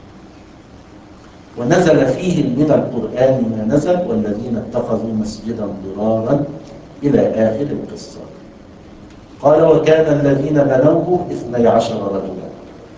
ونزل فيه من القرآن ما نزل والذين اتخذوا مسجدا ضرارا إلى آخر القصة. قال وكان الذين بنوه اثني عشر رجلا.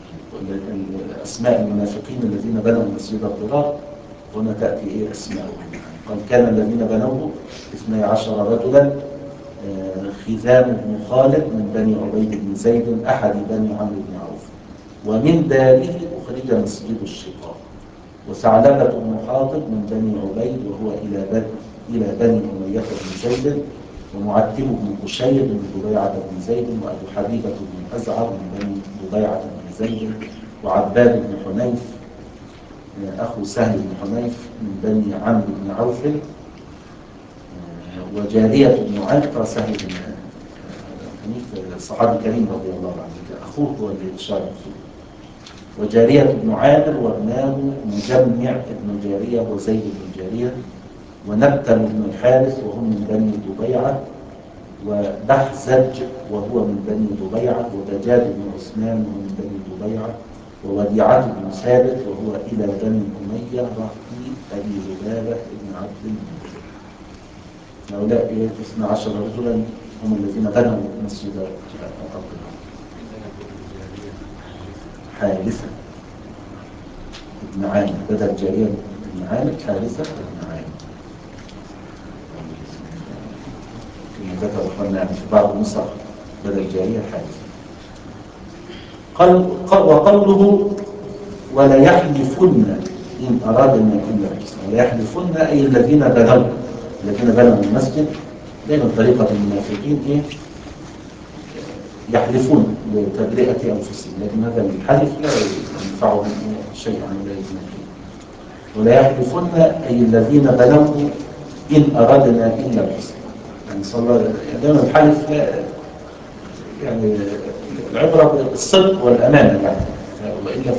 أسماء المنافقين الذين بنوا مسجد الضرار هنا تأتي إيه أسماءهم. قال كان الذين بنوه اثني عشر رجلا، خزام بن خالد من بني عبيد بن زيد أحد بني عمرو بن عوف، ومن داره أخرج مسجد الشقاق، وثعلبة بن حاطب من بني عبيد وهو إلى بني إلى بني أمية بن زيد، ومعتب بن قشير من ضبيعة بن زيد، وأبو حبيبة بن أزعر من بني ضبيعة بن زيد، وعباد بن حنيف أخو سهل بن حنيف من بني عمرو بن عوف، وجارية بن عتبة سهل بن حنيف الصحابي الكريم رضي الله عنه أخوه هو اللي شارك فيه، وجارية بن عامر وابناه مجمع بن جارية وزيد بن جارية، ونبتل بن الحارث وهم من بني ضبيعة، وبحزج وهو من بني ضبيعة، ودجاج بن عثمان وهو من بني ضبيعة، ووديعة بن ثابت وهو إلى بني أمية رأي أبي لبابة بن عبد الملك. هؤلاء اثنا عشر رجلا هم الذين بنوا مسجد الضرار. حارثة ابن عامر بدل جارية ابن عامر، حارثة ابن عامر كما ذكر أخواننا في بعض النسخ بدل جارية حارثة. قال وقوله ولا يحلفن إن أرادنا إلا الحسنى، ولا يحلفن أي الذين بنوا الذين بنوا المسجد. دائما طريقة المنافقين إيه؟ يحلفون لتبرئة أنفسهم، لكن هذا الحلف لا ينفعهم شيئا ولا يزنكم. ولا يحلفن أي الذين بنوا إن أردنا إلا الحسنى. يعني صلى الله عليه وسلم دائما الحلف لا يعني العبرة بالصدق والأمانة يعني، وإلا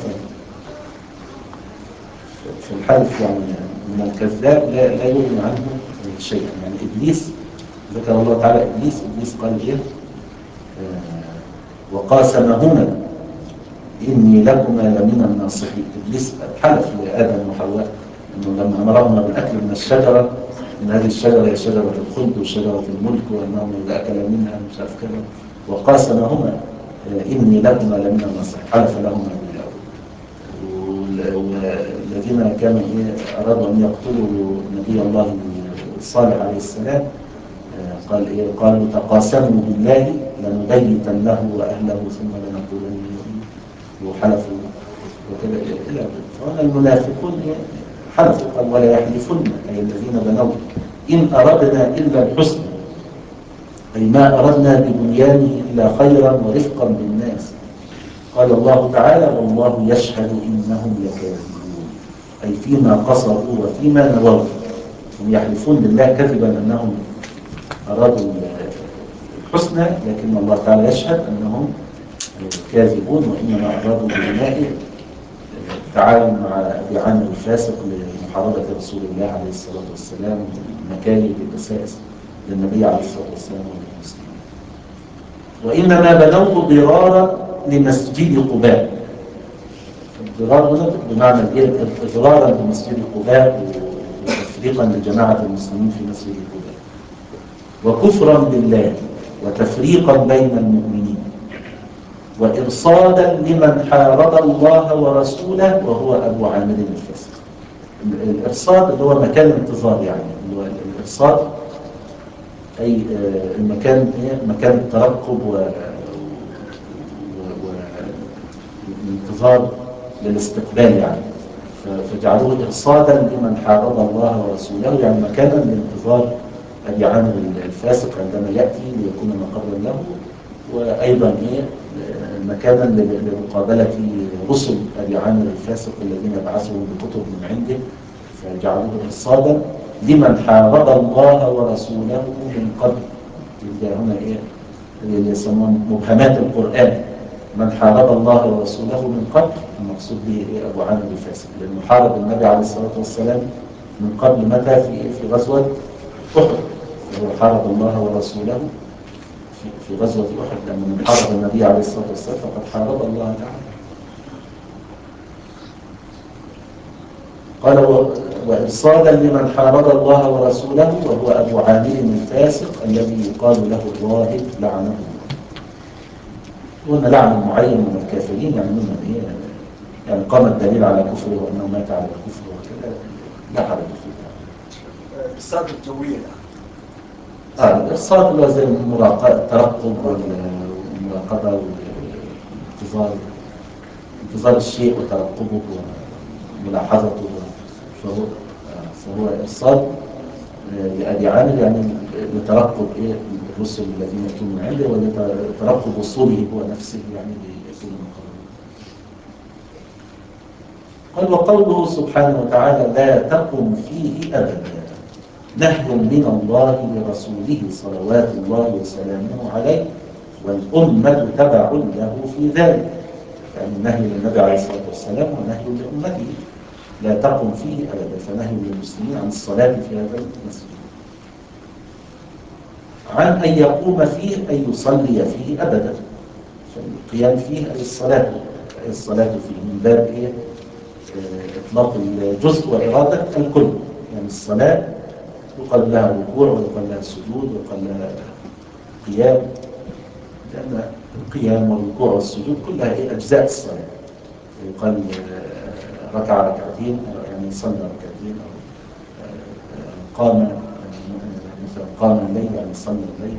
في الحلف يعني من الكذاب لا لا يغني عنه شيئا. يعني إبليس ذكر الله تعالى إبليس إبليس قال إيه آه وقاسمهما إني لكما لمن الناصحين. إبليس حلف لآدم وحواء إنه لما أمرهما بالأكل من الشجرة، إن هذه الشجرة هي شجرة الخلد وشجرة الملك وأنهم إذا أكل منها مش عارف كذا، وقاسمهما آه إني لكما لمن الناصحين، حلف لهما بالله. والذين كانوا أرادوا أن يقتلوا نبي الله صالح عليه السلام قال إيه؟ قالوا تقاسموا بالله لنبيتنه وأهله ثم لنقولن وحلفوا وكذا إلى فهنا المنافقون حلفوا. قال ولا يحلفن أي الذين بنوا إن أردنا إلا الحسنى، أي ما أردنا ببنيانه إلا خيرا ورفقا بالناس. قال الله تعالى والله يشهد إنهم لكاذبون، أي فيما قصروا وفيما نووا. هم يحلفون بالله كذبا أنهم أرادوا الحسنى، لكن الله تعالى يشهد أنهم كاذبون، وإنما أرادوا بناء التعاون مع أبي عامر الفاسق لمحاربة رسول الله عليه الصلاة والسلام والمكايد والدسائس للنبي عليه الصلاة والسلام والمسلمين. وإنما بنوه ضرارا لمسجد قباء. الضرار هنا بمعنى الايه؟ اضرارا بمسجد قباء وتفريقا لجماعه المسلمين في مسجد قباء، وكفرا بالله وتفريقا بين المؤمنين، وارصادا لمن حارب الله ورسوله وهو ابو عامر الفاسق. الارصاد اللي هو مكان الانتظار، يعني اللي هو الارصاد اي المكان ايه؟ مكان الترقب و والانتظار للاستقبال يعني. فجعلوه إرصادا لمن حارب الله ورسوله، يعني مكانا لانتظار أبي عامر الفاسق عندما يأتي ليكون مقرا له، وأيضا إيه مكانا لمقابلة رسل أبي عامر الفاسق الذين بعثهم بكتب من عنده، فجعلوه إرصادا لمن حارب الله ورسوله من قبل. يبقى هنا إيه اللي يسمون مبهمات القرآن، من حارب الله ورسوله من قبل، المقصود به أبو عامر الفاسق، لأنه حارب النبي عليه الصلاة والسلام من قبل. متى؟ في في غزوة أحد. هو حارب الله ورسوله في في غزوة أحد، لأن من حارب النبي عليه الصلاة والسلام فقد حارب الله تعالى. قال وإرصادا لمن حارب الله ورسوله وهو أبو عامر الفاسق الذي يقال له الراهب لعنه الله. قلنا لعن معين من الكافرين، يعني منهم ايه؟ يعني قام الدليل على كفره وانه مات على الكفر وكذا، لا حرج فيه. الارصاد الجويه. اه الارصاد اللي هو زي المراقبه، الترقب والمراقبه والانتظار، انتظار الشيء وترقبه وملاحظته، فهو فهو ارصاد لأبي عامر، يعني لترقب ايه الرسل الذين يأتون من عنده ولترقب وصوله هو نفسه، يعني ليكون مقربا. قال وقوله سبحانه وتعالى لا تقم فيه أبدا نهي من الله لرسوله صلوات الله وسلامه عليه والأمة تبع له في ذلك، يعني نهي للنبي عليه الصلاة والسلام ونهي لأمته لا تقم فيه أبدا، فنهي للمسلمين عن الصلاة في هذا المسجد، عن أن يقوم فيه أي يصلي فيه أبدا، فالقيام فيه أي الصلاة، أي الصلاة فيه من باب إيه؟ إطلاق الجزء وإرادة الكل، يعني الصلاة يقال لها ركوع ويقال لها سجود ويقال لها قيام، لأن القيام والركوع والسجود كلها إيه؟ أجزاء الصلاة. يقال ركع ركعتين، يعني صلى ركعتين، أو قام مثلا قام الليل، يعني صلى الليل.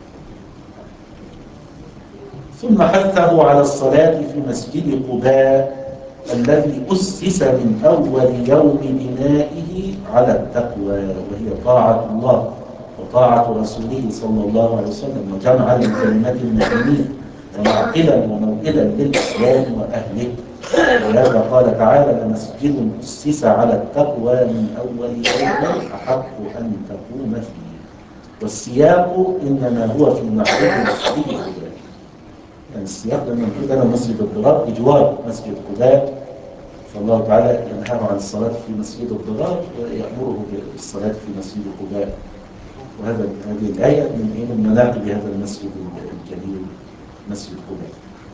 ثم حثه على الصلاة في مسجد قباء الذي أسس من أول يوم بنائه على التقوى، وهي طاعة الله وطاعة رسوله صلى الله عليه وسلم، وجمعا لكلمات المسلمين ومعقلا وموئلا للإسلام وأهله. ولهذا قال تعالى لمسجد أسس على التقوى من أول يوم أحق أن تقوم فيه. والسياق إنما هو في معرفة مسجد قباء، يعني السياق لما نقول أنا مسجد الضرار بجوار مسجد قباء، فالله تعالى ينهاه عن الصلاة في مسجد الضرار ويأمره بالصلاة في مسجد قباء. وهذا هذه الآية من من مناقب هذا المسجد الجليل مسجد قباء.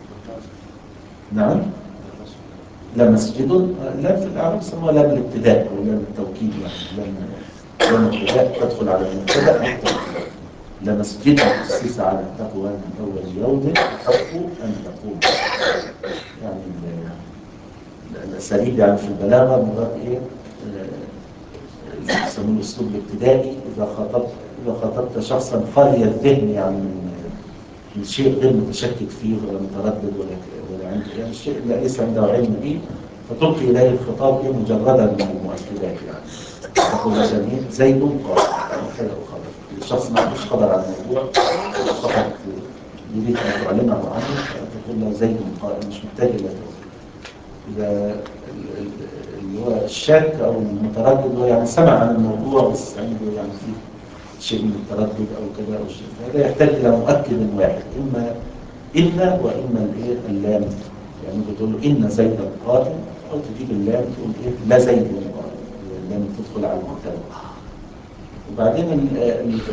نعم. لا مسجد، لا في الأعراب سموها لام الابتداء أو لام التوكيد، يعني لام الابتداء تدخل على المبتدأ. لمسجد أسس على التقوى من أول يوم أحق أن تقوم. يعني الأساليب يعني في البلاغة مرات إيه؟ يسمون الأسلوب الابتدائي. إذا خاطبت إذا خاطبت شخصا خالي الذهن، يعني من شيء غير متشكك فيه ولا متردد ولا ولا عنده يعني الشيء اللي ليس عنده علم به، فتلقي إليه الخطاب إيه مجردا من المؤكدات، يعني تقول مثلا زيد قال كذا وخبر. الشخص ما عندوش خبر عن الموضوع فقط يريد أن تعلمه عنه، فتقول له زيد قال، مش محتاج إلى توضيح. إذا اللي هو الشاك أو المتردد هو يعني سمع عن الموضوع بس عنده يعني فيه شيء من التردد أو كذا أو شيء، فهذا يحتاج إلى مؤكد واحد، إما إن وإما الإيه اللام، يعني بتقول له إن زيدا قائم، أو تجيب اللام تقول إيه لا زيد قائم، اللام تدخل على المبتدأ. وبعدين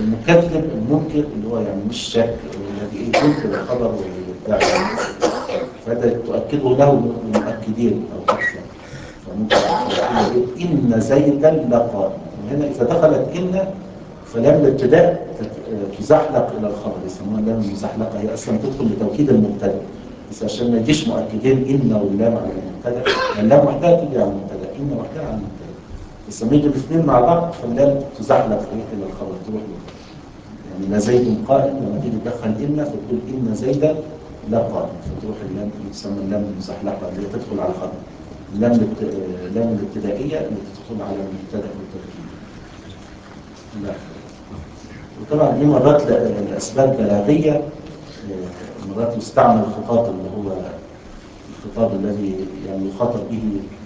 المكذب المنكر اللي هو يعني مش شاك، الذي ينكر الخبر ويدعي فهذا تؤكده له مؤكدين أو أكثر. فممكن تقول إن زيدا لقائم. وهنا إذا دخلت إن فلام الابتداء تزحلق إلى الخبر، يسمونها لام المزحلقة، هي أصلا تدخل لتوكيد المبتدأ، بس عشان ما يجيش مؤكدين إن واللام على المبتدأ، اللام وحدها تيجي على المبتدأ، إن وحدها على المبتدأ، بس لما يجوا الاثنين مع بعض فاللام تزحلق إلى الخبر تروح له. يعني لا زيد قائم، لما تيجي تدخل إن فتقول إن زيدا لا قائم، فتروح اللام تسمى اللام المزحلقة اللي تدخل على الخبر. اللام اللام الابتدائية اللي تدخل على المبتدأ بالتركيب. لا. وطبعا دي مرات لأسباب بلاغية، مرات يستعمل الخطاب اللي هو الخطاب الذي يعني يخاطب به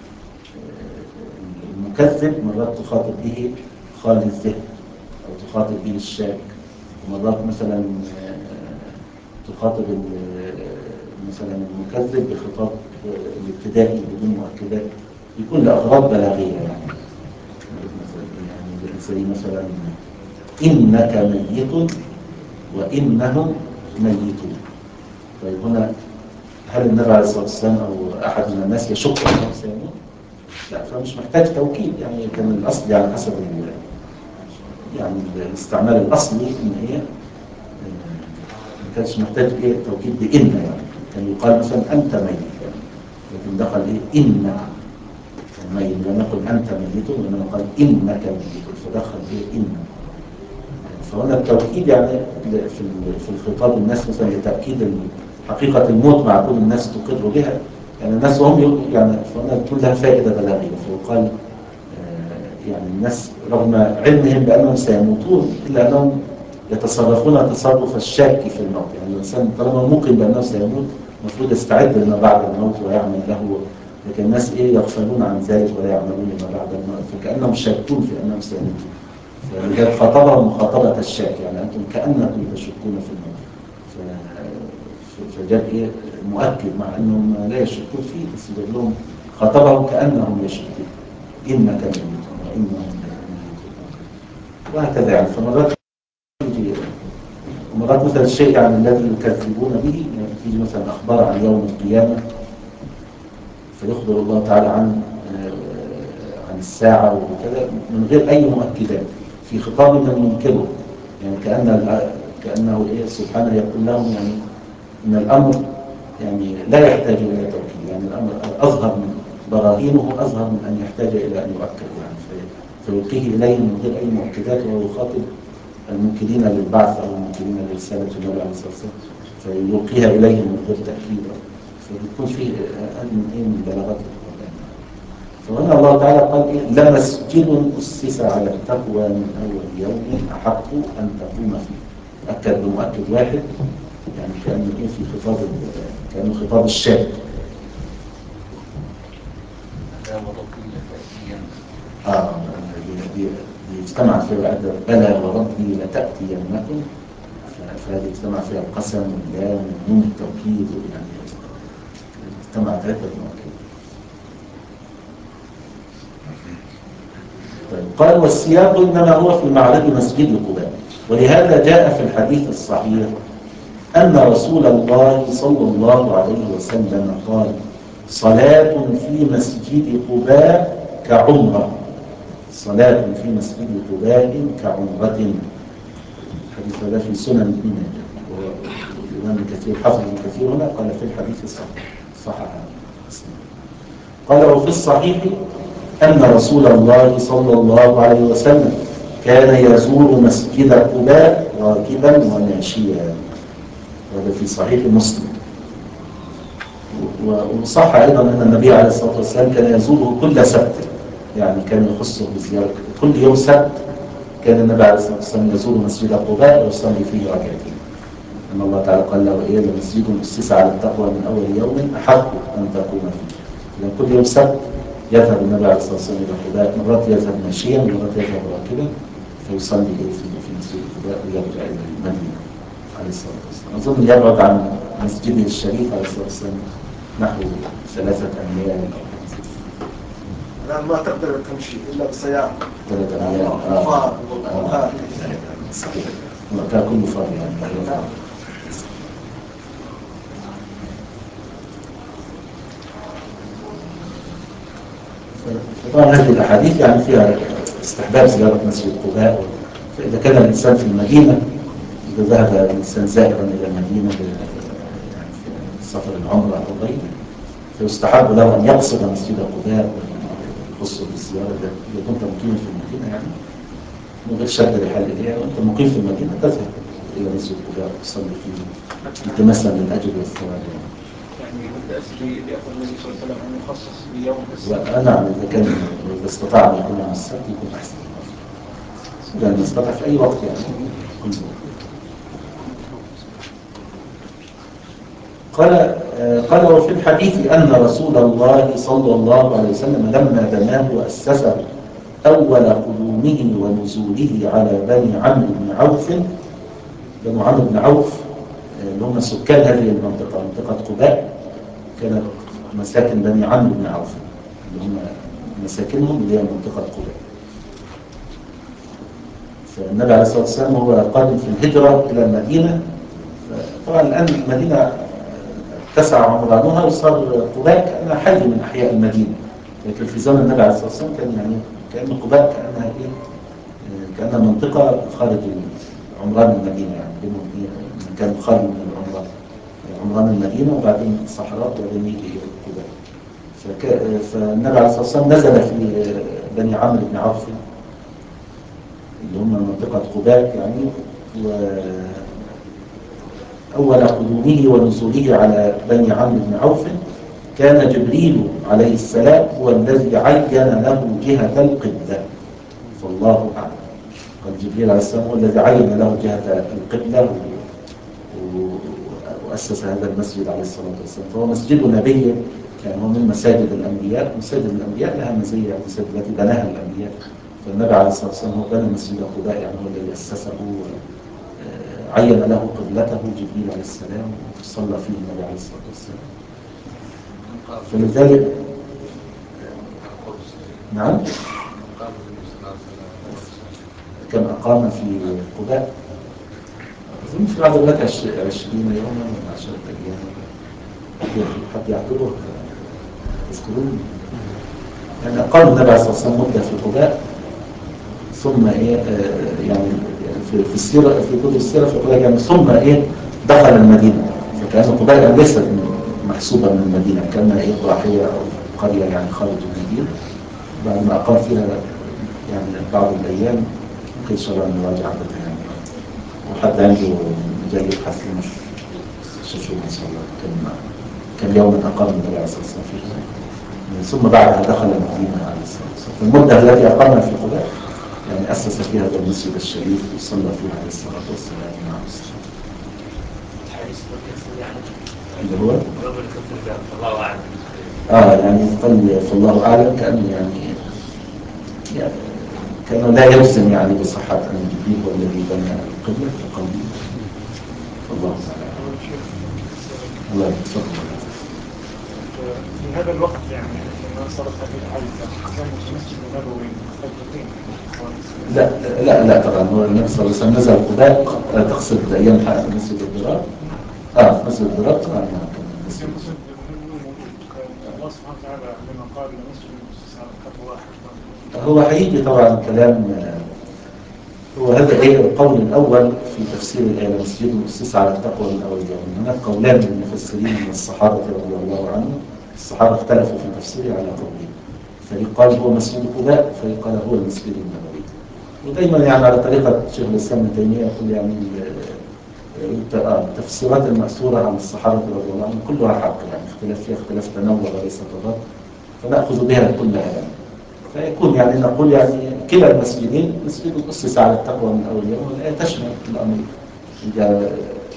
المكذب، مرات تخاطب به خالي الذهن أو تخاطب به الشاك، ومرات مثلا تخاطب مثلا المكذب بخطاب الابتدائي بدون مؤكدات، يكون لأغراض بلاغية يعني. يعني زي مثلا إنك ميت وإنهم ميتون. طيب هنا هل النبي عليه الصلاة والسلام أو أحد من الناس يشك أنهم سيموت؟ لا، فمش محتاج توكيد. يعني كان الأصل يعني حسب يعني الاستعمال الأصلي إن هي ما كانش محتاج إيه توكيد بإن، يعني كان يقال مثلا أنت ميت يعني. لكن دخل إيه إنك ميت، لم يقل أنت ميت وإنما قال إنك ميت، فدخل إيه إن. فهنا التوكيد يعني في في الخطاب الناس مثلا لتأكيد حقيقة الموت مع كل الناس تقر بها، يعني الناس وهم يعني فهنا تكون لها فائدة بلاغية. فيقال يعني الناس رغم علمهم بأنهم سيموتون إلا أنهم يتصرفون تصرف الشاك في الموت. يعني الإنسان طالما ممكن بأنه سيموت المفروض يستعد لما بعد الموت ويعمل له، لكن الناس إيه يغفلون عن ذلك ولا يعملون لما بعد الموت، فكأنهم شاكون في أنهم سيموتون. فلذلك خاطبهم مخاطبة الشاك، يعني أنتم كأنكم تشكون في الموت. فجاب إيه مؤكد مع أنهم لا يشكون فيه، بس جاب لهم خاطبهم كأنهم يشكون إنك ميت وإنهم ميتون وهكذا. يعني فمرات ومرات مثلا الشيء يعني الذي يكذبون به، يعني تيجي مثلا أخبار عن يوم القيامة فيخبر الله تعالى عن عن الساعة وكذا من غير أي مؤكدات في خطاب من ينكره، يعني كأن كأنه إيه سبحانه يقول لهم يعني إن الأمر يعني لا يحتاج إلى توكيد، يعني الأمر أظهر من براهينه أظهر من أن يحتاج إلى أن يؤكد، يعني فيلقيه إليهم من غير أي مؤكدات، وهو يخاطب المنكرين للبعث أو المنكرين لرسالة النبي عليه الصلاة والسلام فيلقيها إليهم من غير تأكيد، فبيكون فيه من إيه من بلاغات القرآن. فهنا الله تعالى قال إيه لمسجد أسس على التقوى من أول يوم أحق أن تقوم فيه، أكد بمؤكد واحد، يعني كأنه إيه في خطاب كأنه خطاب الشاك. آه دي اجتمع فيها العدد بلى وربي لتأتينكم، فهذه اجتمع فيها القسم واللام والنون التوكيد، يعني اجتمعت عدة مؤكد. طيب قال والسياق إنما هو في معرض مسجد قباء، ولهذا جاء في الحديث الصحيح أن رسول الله صلى الله عليه وسلم قال صلاة في مسجد قباء كعمرة، صلاة في مسجد قباء كعمرة. الحديث هذا في سنن ابن ماجه، والإمام كثير حافظ ابن كثير هنا قال في الحديث الصحيح صححه. قال وفي الصحيح أن رسول الله صلى الله عليه وسلم كان يزور مسجد قباء راكبا وماشيا، وهذا في صحيح مسلم. وصح أيضا أن النبي عليه الصلاة والسلام كان يزوره كل سبت، يعني كان يخصه بزيارة كل يوم سبت، كان النبي عليه الصلاة والسلام يزور مسجد قباء ويصلي فيه ركعتين. أن الله تعالى قال له إيه لمسجد أسس على التقوى من أول يوم أحق أن تقوم فيه. إذا كل يوم سبت يذهب النبي عليه الصلاة والسلام إلى قباء، مرات يذهب ماشيا ومرات يذهب راكبا فيصلي إيه في مسجد قباء ويرجع إلى المدينة عليه الصلاة والسلام. أظن يبعد عن مسجده الشريف عليه الصلاة والسلام نحو ثلاثة أميال. الآن ما تقدر تمشي إلا بسيارة. ثلاثة أميال. آه. آه. صحيح. المكان كله فاضي يعني. طبعا هذه الأحاديث يعني فيها استحباب زيارة مسجد قباء، فإذا كان الإنسان في المدينة، إذا ذهب الإنسان زائرا إلى المدينة يعني في سفر العمرة أو غيره، فيستحب له أن يقصد مسجد قباء ويخصه بالزيارة إذا كنت مقيما في المدينة، يعني من غير شد رحال إليها، وأنت مقيم في المدينة تذهب إلى مسجد قباء وتصلي فيه التماسا للأجر والثواب. يعني التأسيس يأخذ النبي صلى الله عليه وسلم أن يخصص بيوم السبت. نعم، إذا كان إذا استطاع أن يكون يوم السبت يكون أحسن، لأن استطاع في أي وقت يعني كل وقت. قال قال وفي الحديث أن رسول الله صلى الله عليه وسلم لما دناه وأسسه أول قدومه ونزوله على بني عمرو بن عوف. بنو عمرو بن عوف اللي هم سكان هذه المنطقة، منطقة قباء، كانت مساكن بني عمرو بن عوف اللي هم مساكنهم اللي هي منطقة قباء. فالنبي عليه الصلاة والسلام هو قادم في الهجرة إلى المدينة. طبعا الآن المدينة اتسع عمرانها وصار قباء كأنها حي من أحياء المدينة، لكن في زمن النبي عليه الصلاة والسلام كان يعني كأن قباء كأنها إيه؟ كأنها منطقة خارج عمران المدينة، يعني بينهم إيه؟ كان خارج من العمران، عمران المدينة وبعدين الصحراء وبعدين يجي قباء. فك... فالنبي عليه الصلاة والسلام نزل في بني عمرو بن عوف اللي هم منطقة قباء يعني. وأول قدومه ونزوله على بني عمرو بن عوف كان جبريل عليه السلام هو الذي عين له جهة القبلة، فالله أعلم. قال جبريل عليه السلام هو الذي عين له جهة القبلة وأسس هذا المسجد عليه الصلاة والسلام. فهو مسجد نبي، يعني هو من مساجد الأنبياء. مساجد الأنبياء لها مزية، المساجد التي بناها الأنبياء. فالنبي عليه الصلاة والسلام هو بنى مسجد قباء، يعني هو الذي أسسه وعين له قبلته جبريل عليه السلام وصلى فيه النبي عليه الصلاة والسلام. فلذلك نعم كم أقام في قباء؟ أظن في بعض الوقت عشرين يوما ولا عشرة أيام، حد يعتبر تذكرون؟ يعني أقام النبي عليه الصلاة والسلام مدة في قباء، ثم إيه آه يعني في في السيرة في كتب السيرة في قباء يعني ثم إيه دخل المدينة. فكأن قباء ليست محسوبة من المدينة، كأنها إيه ضاحية أو قرية يعني خارج المدينة. بعد ما أقام فيها يعني بعض الأيام ممكن شرع المراجعة عادة يعني. وحد عنده مجال يبحث لنا شوفوا إن شاء الله كم كم يوم أقام النبي عليه الصلاة والسلام فيها، ثم بعدها دخل المدينة عليه الصلاة والسلام. المدة التي أقامها في قباء يعني أسس فيها هذا المسجد الشريف وصلى فيه عليه الصلاة والسلام مع الصلاة. اللي هو الله أعلم. آه يعني قال فالله أعلم، كأنه يعني يعني كأنه لا يجزم يعني بصحة أن جبريل هو الذي بنى القبلة فقال فالله تعالى. الله يتفضل. في هذا الوقت يعني لما صارت هذه الحادثة كان المسجد النبوي مختلفين. لا لا لا طبعا هو النبي صلى الله عليه وسلم نزل قباء. تقصد أيام مسجد الضرار؟ اه مسجد الضرار طبعا كان مسجد النبوي موجود. الله سبحانه وتعالى عندما قال مسجد أسس على التقوى حقا، هو هيجي طبعا كلام. هو هذا ايه القول الاول في تفسير الايه مسجد أسس على التقوى من اول يوم. هناك قولان من المفسرين من الصحابه رضي الله عنهم. الصحابه اختلفوا في تفسيره على قولين، فريق قال هو مسجد قباء، فريق قال هو المسجد النبوي. ودايما يعني على طريقه شيخ الاسلام ابن تيميه يقول يعني التفسيرات المأثوره عن الصحابه رضي الله عنهم كلها حق، يعني اختلاف فيها اختلاف تنوع وليس تضاد، فناخذ بها كلها يعني. فيكون يعني نقول يعني كلا المسجدين مسجد أسس على التقوى من أول يوم، والآية تشمل الأمر. إذا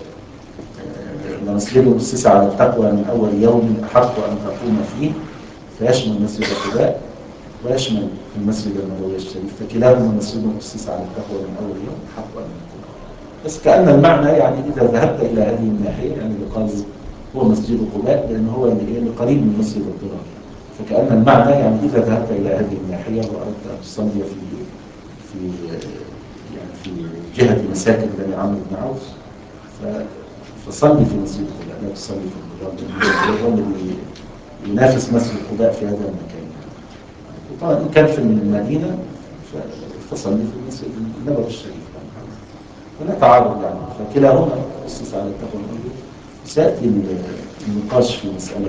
مسجد أسس على التقوى من أول يوم أحق أن تقوم فيه، فيشمل مسجد قباء ويشمل المسجد النبوي الشريف، فكلاهما مسجد أسس على التقوى من أول يوم أحق أن تقوم. بس كأن المعنى يعني إذا ذهبت إلى هذه الناحية يعني يقال هو مسجد قباء لأنه هو اللي قريب من مسجد الضرار. فكأن المعنى يعني إذا ذهبت إلى هذه الناحية وأردت أن تصلي في في يعني في جهة مساكن بني عمرو بن عوف فصلي في مسجد قباء، لا تصلي في الضرار، لأنه هو الذي ينافس مسجد قباء في هذا المكان. طبعا إن كان في المدينة فصلي في المسجد النبوي الشريف ولا تعارض يعني، فكلاهما أسس على التقوى الأول. سيأتي النقاش في مسألة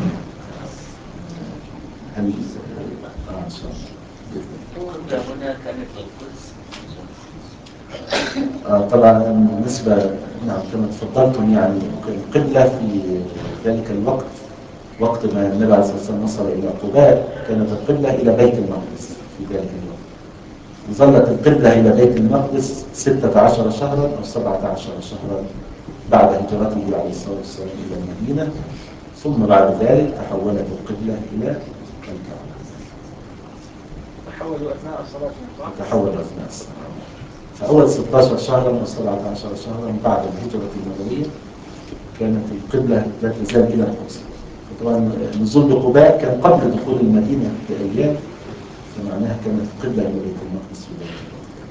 هل آه إن شاء الله هنا كانت القدس آه طبعا بالنسبة نعم كما تفضلتم يعني القبلة في ذلك الوقت وقت ما النبي عليه الصلاة والسلام وصل إلى قباء كانت القبلة إلى بيت المقدس في ذلك الوقت. وظلت القبلة إلى بيت المقدس ستة عشر شهرا أو سبعة عشر شهرا بعد هجرته عليه الصلاة والسلام إلى المدينة، ثم بعد ذلك تحولت القبلة إلى الكعبة. تحولوا أثناء الصلاة. تحول أثناء الصلاة. فأول ستة عشر شهرا أو سبعة عشر شهرا بعد الهجرة النبوية كانت القبلة لا تزال إلى القدس. طبعا نزول بقباء كان قبل دخول المدينة بأيام، فمعناها كانت القبلة إلى بيت المقدس في ذلك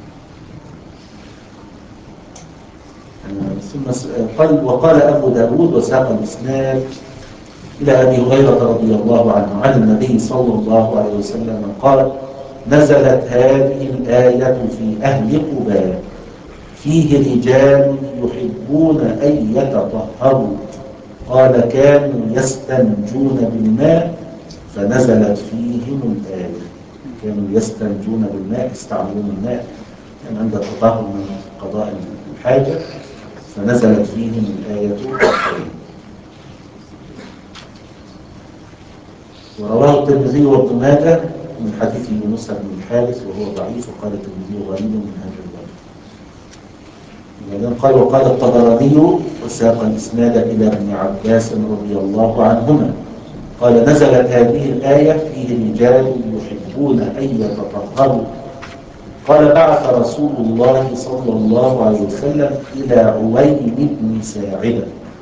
الوقت. ثم قال وقال أبو داود وساق الإسناد إلى أبي هريرة رضي الله عنه عن النبي صلى الله عليه وسلم قال: نزلت هذه الآية في أهل قباء فيه رجال يحبون أن يتطهروا، قال كانوا يستنجون بالماء فنزلت فيهم الآية. كانوا يستنجون بالماء، يستعملون الماء يعني عند التطهر من قضاء الحاجة، فنزلت فيهم الآية الكريمة. ورواه الترمذي وابن ماجه من حديث يونس بن الحارث وهو ضعيف، وقال الترمذي غريب من هذا الوجه. وبعدين قال وقال الطبراني وساق الإسناد إلى ابن عباس رضي الله عنهما قال: نزلت هذه الآية فيه رجال يحبون أن يتطهروا، قال: بعث رسول الله صلى الله عليه وسلم إلى عويم بن ساعدة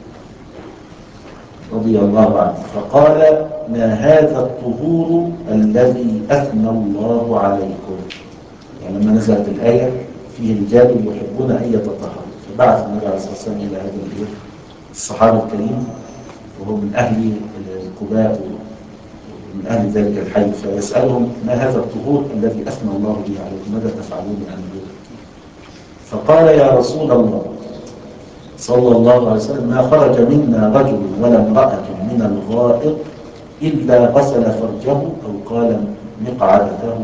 رضي الله عنه فقال: ما هذا الطهور الذي أثنى الله عليكم؟ يعني لما نزلت الآية فيه رجال يحبون أن يتطهروا، فبعث النبي عليه الصلاة والسلام إلى هذا الصحابي الكريم وهو من أهل قباء ومن أهل ذلك الحي، فيسألهم: ما هذا الطهور الذي أثنى الله به عليكم؟ ماذا تفعلون عنه؟ فقال: يا رسول الله صلى الله عليه وسلم: ما خرج منا رجل ولا امرأة من الغائط إلا غسل فرجه، أو قال مقعدته.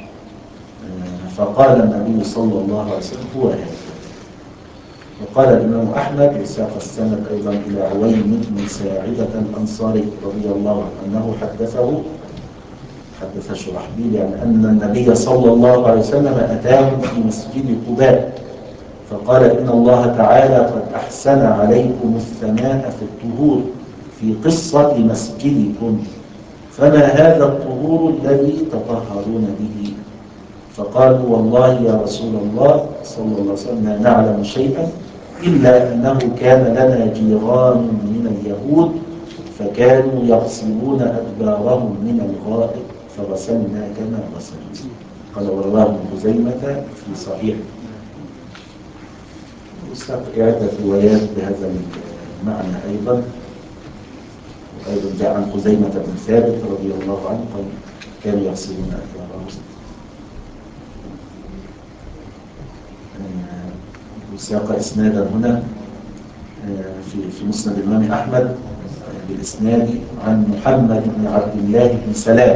فقال النبي صلى الله عليه وسلم: هو هذا. وقال الإمام أحمد وساق السند أيضا إلى عويم بن ساعدة الأنصاري رضي الله عنه أنه حدثه حدث شرحبيل يعني أن النبي صلى الله عليه وسلم أتاهم في مسجد قباء فقال: إن الله تعالى قد أحسن عليكم الثناء في الطهور في قصة مسجدكم، فما هذا الطهور الذي تطهرون به؟ فقالوا: والله يا رسول الله صلى الله عليه وسلم لا نعلم شيئا إلا أنه كان لنا جيران من اليهود فكانوا يغسلون أدبارهم من الغائط فغسلنا كما غسلوا. قال ورواه ابن خزيمة في صحيح. وساق عدة روايات بهذا المعنى أيضا. وأيضا جاء عن خزيمة بن ثابت رضي الله عنه قال كانوا يغسلون أدبارهم. وساق إسنادا هنا في في مسند الإمام أحمد بالإسناد عن محمد بن عبد الله بن سلام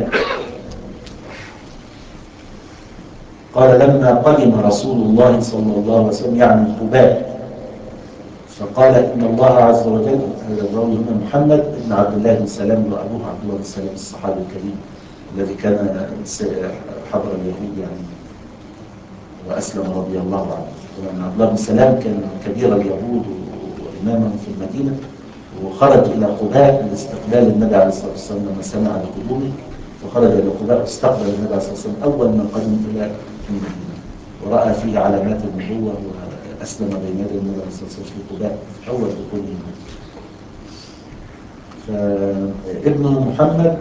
قال: لما قدم رسول الله صلى الله عليه وسلم يعني قباء فقال: إن الله عز وجل، هذا الراوي هنا محمد بن عبد الله بن سلام وأبوه عبد الله بن سلام الصحابي الكريم الذي كان حضر اليهود يعني وأسلم رضي الله عنه. طبعا عبد الله بن سلام كان كبير اليهود وإمامهم في المدينة، وخرج إلى قباء لاستقبال النبي عليه الصلاة والسلام لما سمع بقدومه، فخرج إلى قباء واستقبل النبي عليه الصلاة والسلام أول من قدم إلى المدينة، ورأى فيه علامات النبوة وأسلم بين يدي النبي عليه الصلاة والسلام في قباء في أول دخوله. فابنه محمد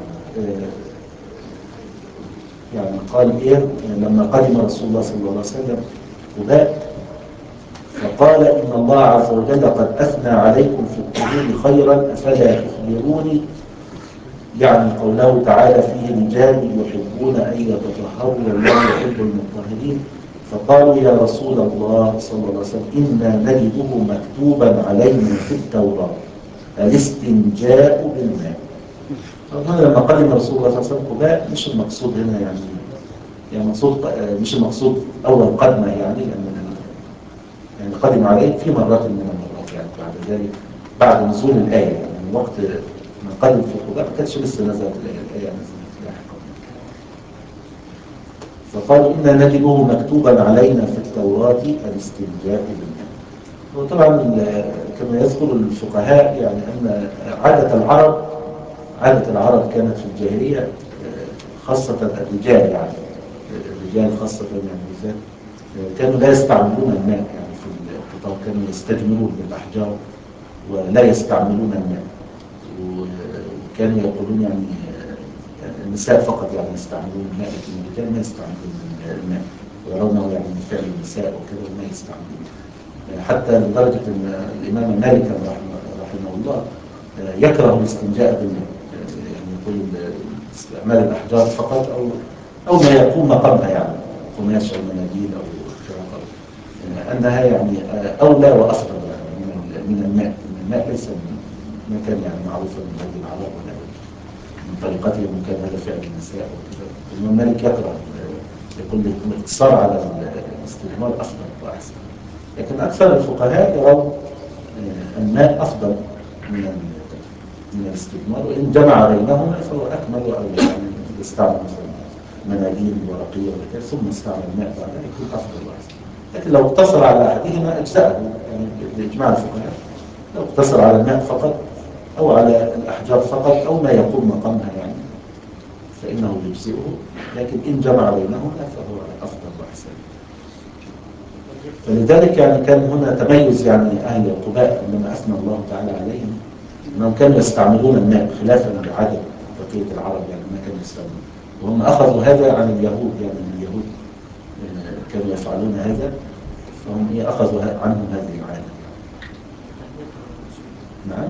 يعني قال إيه لما قدم رسول الله صلى الله عليه وسلم قباء فقال: إن الله عز وجل قد أثنى عليكم في الطهور خيرا أفلا تخبروني يعني قوله تعالى فيه رجال يحبون أن يتطهروا والله يحب المطهرين، فقالوا يا رسول الله صلى الله عليه وسلم إنا نجده مكتوبا علينا في التوراة الاستنجاء بالماء. هنا لما قدم رسول الله صلى الله عليه وسلم قباء مش المقصود هنا يعني يعني مقصود مش المقصود أول قدمة يعني لأن يعني قدم عليه في مرات من المرات يعني بعد ذلك بعد نزول الآية يعني وقت ما قدم في قباء ما كانتش لسه نزلت الآية الآية نزلت لاحقا. فقالوا إنا نجده مكتوبا علينا في التوراة الاستنجاء بالماء. وطبعا كما يذكر الفقهاء يعني أن عادة العرب عادة العرب كانت في الجاهلية خاصة الرجال يعني الرجال خاصة يعني بالذات كانوا لا يستعملون الماء يعني في القطار كانوا يستجمرون بالأحجار ولا يستعملون الماء وكانوا يقولون يعني النساء فقط يعني يستعملون الماء لكن الرجال ما يستعملون الماء ويرونه يعني من فعل النساء وكذا وما يستعملون حتى لدرجة أن الإمام مالك رحمه الله يكره الاستنجاء بالماء يعني يقول استعمال الأحجار فقط أو أو ما يقوم مقامها يعني قماش أو مناديل أو خرافة أنها يعني أولى وأفضل يعني من الماء الماء ليس ما كان يعني معروفا من هذه العرب ولا من طريقتهم كان هذا فعل النساء وكذا. الإمام مالك يكره يقول الاقتصار على الاستثمار أفضل وأحسن لكن أكثر الفقهاء يرون الماء أفضل من من الاستثمار وإن جمع بينهما فهو أكمل وأولى يعني يستعمل مثلا مناديل ورقية وكذا ثم استعمل الماء بعدها يكون أفضل وأحسن لكن لو اقتصر على أحدهما أجزاءه يعني بإجماع الفقهاء لو اقتصر على الماء فقط أو على الأحجار فقط أو ما يقوم مقامها يعني فإنه يجزئه لكن إن جمع بينهما فهو أفضل وأحسن. فلذلك يعني كان هنا تميز يعني أهل قباء عندما أثنى الله تعالى عليهم أنهم كانوا يستعملون الماء خلافا لعدد بقية العرب يعني ما كانوا يستعملون وهم أخذوا هذا عن اليهود يعني اليهود كانوا يفعلون هذا فهم إيه أخذوا عنهم هذه العادة. نعم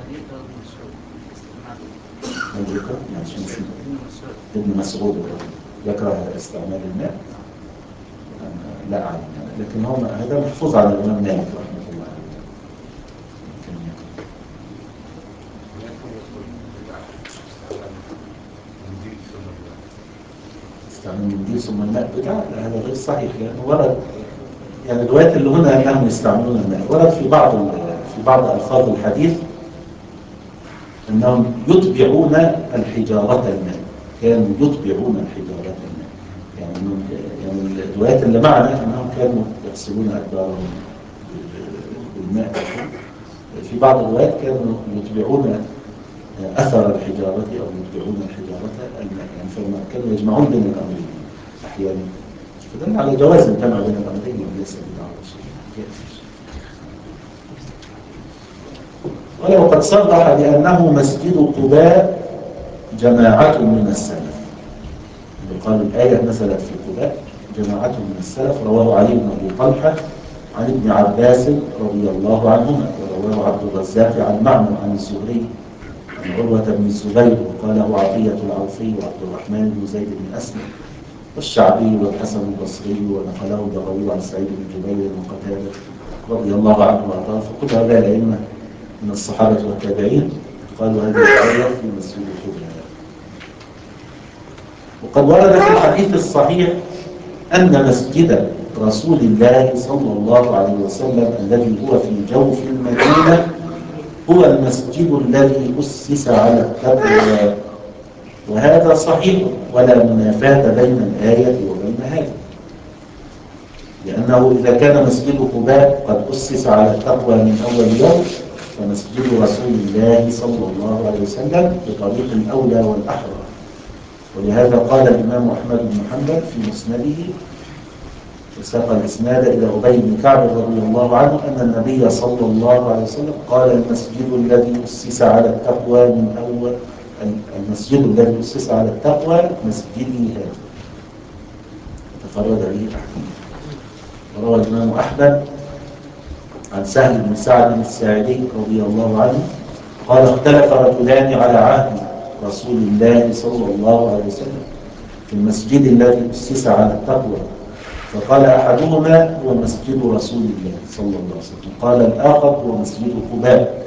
ابن مسعود يكره استعمال الماء لا أعلم لكن هم هذا محفوظ على الإمام مالك رحمه الله استعمال المنديل ثم الماء بدعة هذا غير صحيح لأنه ورد يعني الروايات اللي هنا أنهم يستعملون الماء ورد في بعض في بعض ألفاظ الحديث أنهم يتبعون الحجارة الماء كانوا يتبعون الحجارة الماء يعني يعني الروايات اللي معنا أنهم كانوا يغسلون أدبارهم بالماء في بعض الروايات كانوا يتبعون أثر الحجارة أو يتبعون الحجارة الماء يعني فما كانوا يجمعون بين الأمرين أحيانا فدل على جواز الجمع بين الأمرين وليس بدعوة شيء. ولو قد صرح بأنه مسجد قباء جماعة من السلف يقال الآية نزلت في قباء جماعة من السلف رواه علي بن أبي طلحة عن ابن عباس رضي الله عنهما ورواه عبد الرزاق عن معمر عن الزهري عن عروة بن الزبير وقاله عطية العوفي وعبد الرحمن بن زيد بن أسلم والشعبي والحسن البصري ونقله البغوي عن سعيد بن جبير وقتادة رضي الله عنه وأرضاه فكل هؤلاء الأئمة من الصحابة والتابعين قالوا هذه الآية في مسجد قباء. وقد ورد في الحديث الصحيح أن مسجد رسول الله صلى الله عليه وسلم الذي هو في جوف المدينة هو المسجد الذي أسس على التقوى وهذا صحيح ولا منافاة بين الآية وبين هذا لأنه إذا كان مسجد قباء قد أسس على التقوى من أول يوم فمسجد رسول الله صلى الله عليه وسلم بطريق الأولى والأحرى ولهذا قال الإمام أحمد بن حنبل في مسنده وساق الإسناد إلى أبي بن كعب رضي الله عنه أن النبي صلى الله عليه وسلم قال المسجد الذي أسس على التقوى من أول المسجد الذي أسس على التقوى مسجدي هذا تفرد به أحمد. وروى الإمام أحمد عن سهل بن سعد الساعدي رضي الله عنه قال اختلف رجلان على عهد رسول الله صلى الله عليه وسلم في المسجد الذي أسس على التقوى. فقال أحدهما هو مسجد رسول الله صلى الله عليه وسلم، قال الآخر هو مسجد قباء.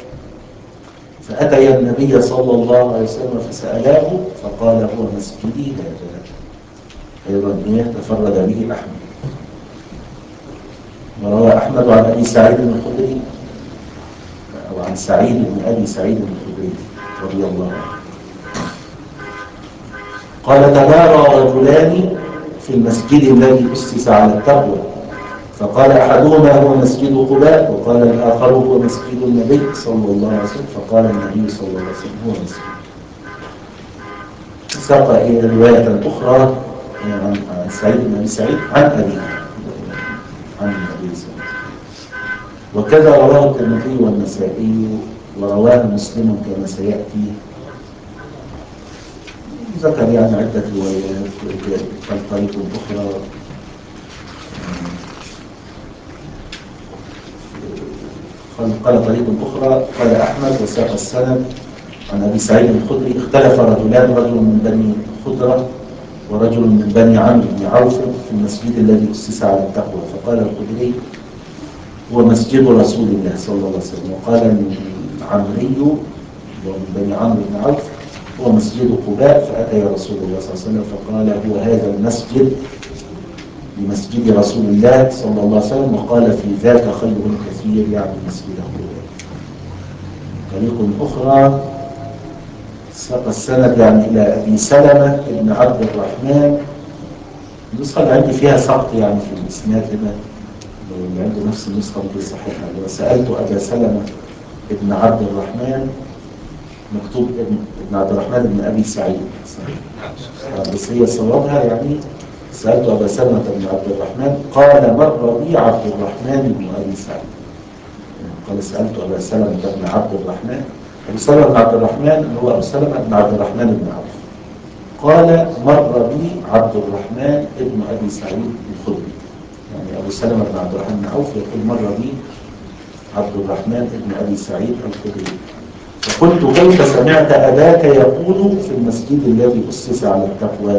فأتي النبي صلى الله عليه وسلم فسألاه فقال هو مسجدي هذا. أيضا إيه تفرد به أحمد. وروى أحمد عن أبي سعيد الخدري أو عن سعيد بن أبي سعيد الخدري رضي الله عنه قال تبارى رجلان في المسجد الذي أسس على التقوى. فقال أحدهما هو مسجد قباء وقال الآخر هو مسجد النبي صلى الله عليه وسلم. فقال النبي صلى الله عليه وسلم هو مسجد. ساق إلى رواية أخرى عن سعيد بن أبي سعيد عن أبي عن النبي صلى الله عليه وسلم. وكذا رواه الترمذي والنسائي ورواه مسلم كما سيأتي. ذكر يعني عدة روايات طريق أخرى قال طريق أخرى قال أحمد وساق السند عن أبي سعيد الخدري اختلف رجلان رجل من بني خضرة ورجل من بني عمرو بن عوف في المسجد الذي أسس على التقوى. فقال الخدري هو مسجد رسول الله صلى الله عليه وسلم. وقال العمري ومن بني عمرو بن عوف هو مسجد قباء. فأتى رسول الله صلى الله عليه وسلم فقال هو هذا المسجد بمسجد رسول الله صلى الله عليه وسلم. وقال في ذاك خير كثير يعني مسجد قباء. طريق أخرى ساق السند يعني إلى أبي سلمة بن عبد الرحمن. النسخة اللي عندي فيها سقط يعني في الإسناد هنا، اللي عنده نفس النسخة اللي صحيحة. وسألت أبا سلمة بن عبد الرحمن مكتوب ابن, ابن عبد الرحمن بن أبي سعيد صحيح. بس هي صوابها يعني سألت أبا سلمة بن عبد الرحمن قال مر بي عبد الرحمن بن أبي سعيد. قال سألت أبا سلمة بن عبد الرحمن. أبو سلمة بن عبد الرحمن هو أبو سلمة بن عبد الرحمن بن عوف. قال مر بي عبد الرحمن بن أبي سعيد الخدري. يعني أبو سلمة بن عبد الرحمن بن عوف يقول مر بي عبد الرحمن بن أبي سعيد الخدري. فقلت كيف سمعت أباك يقول في المسجد الذي أسس على التقوى؟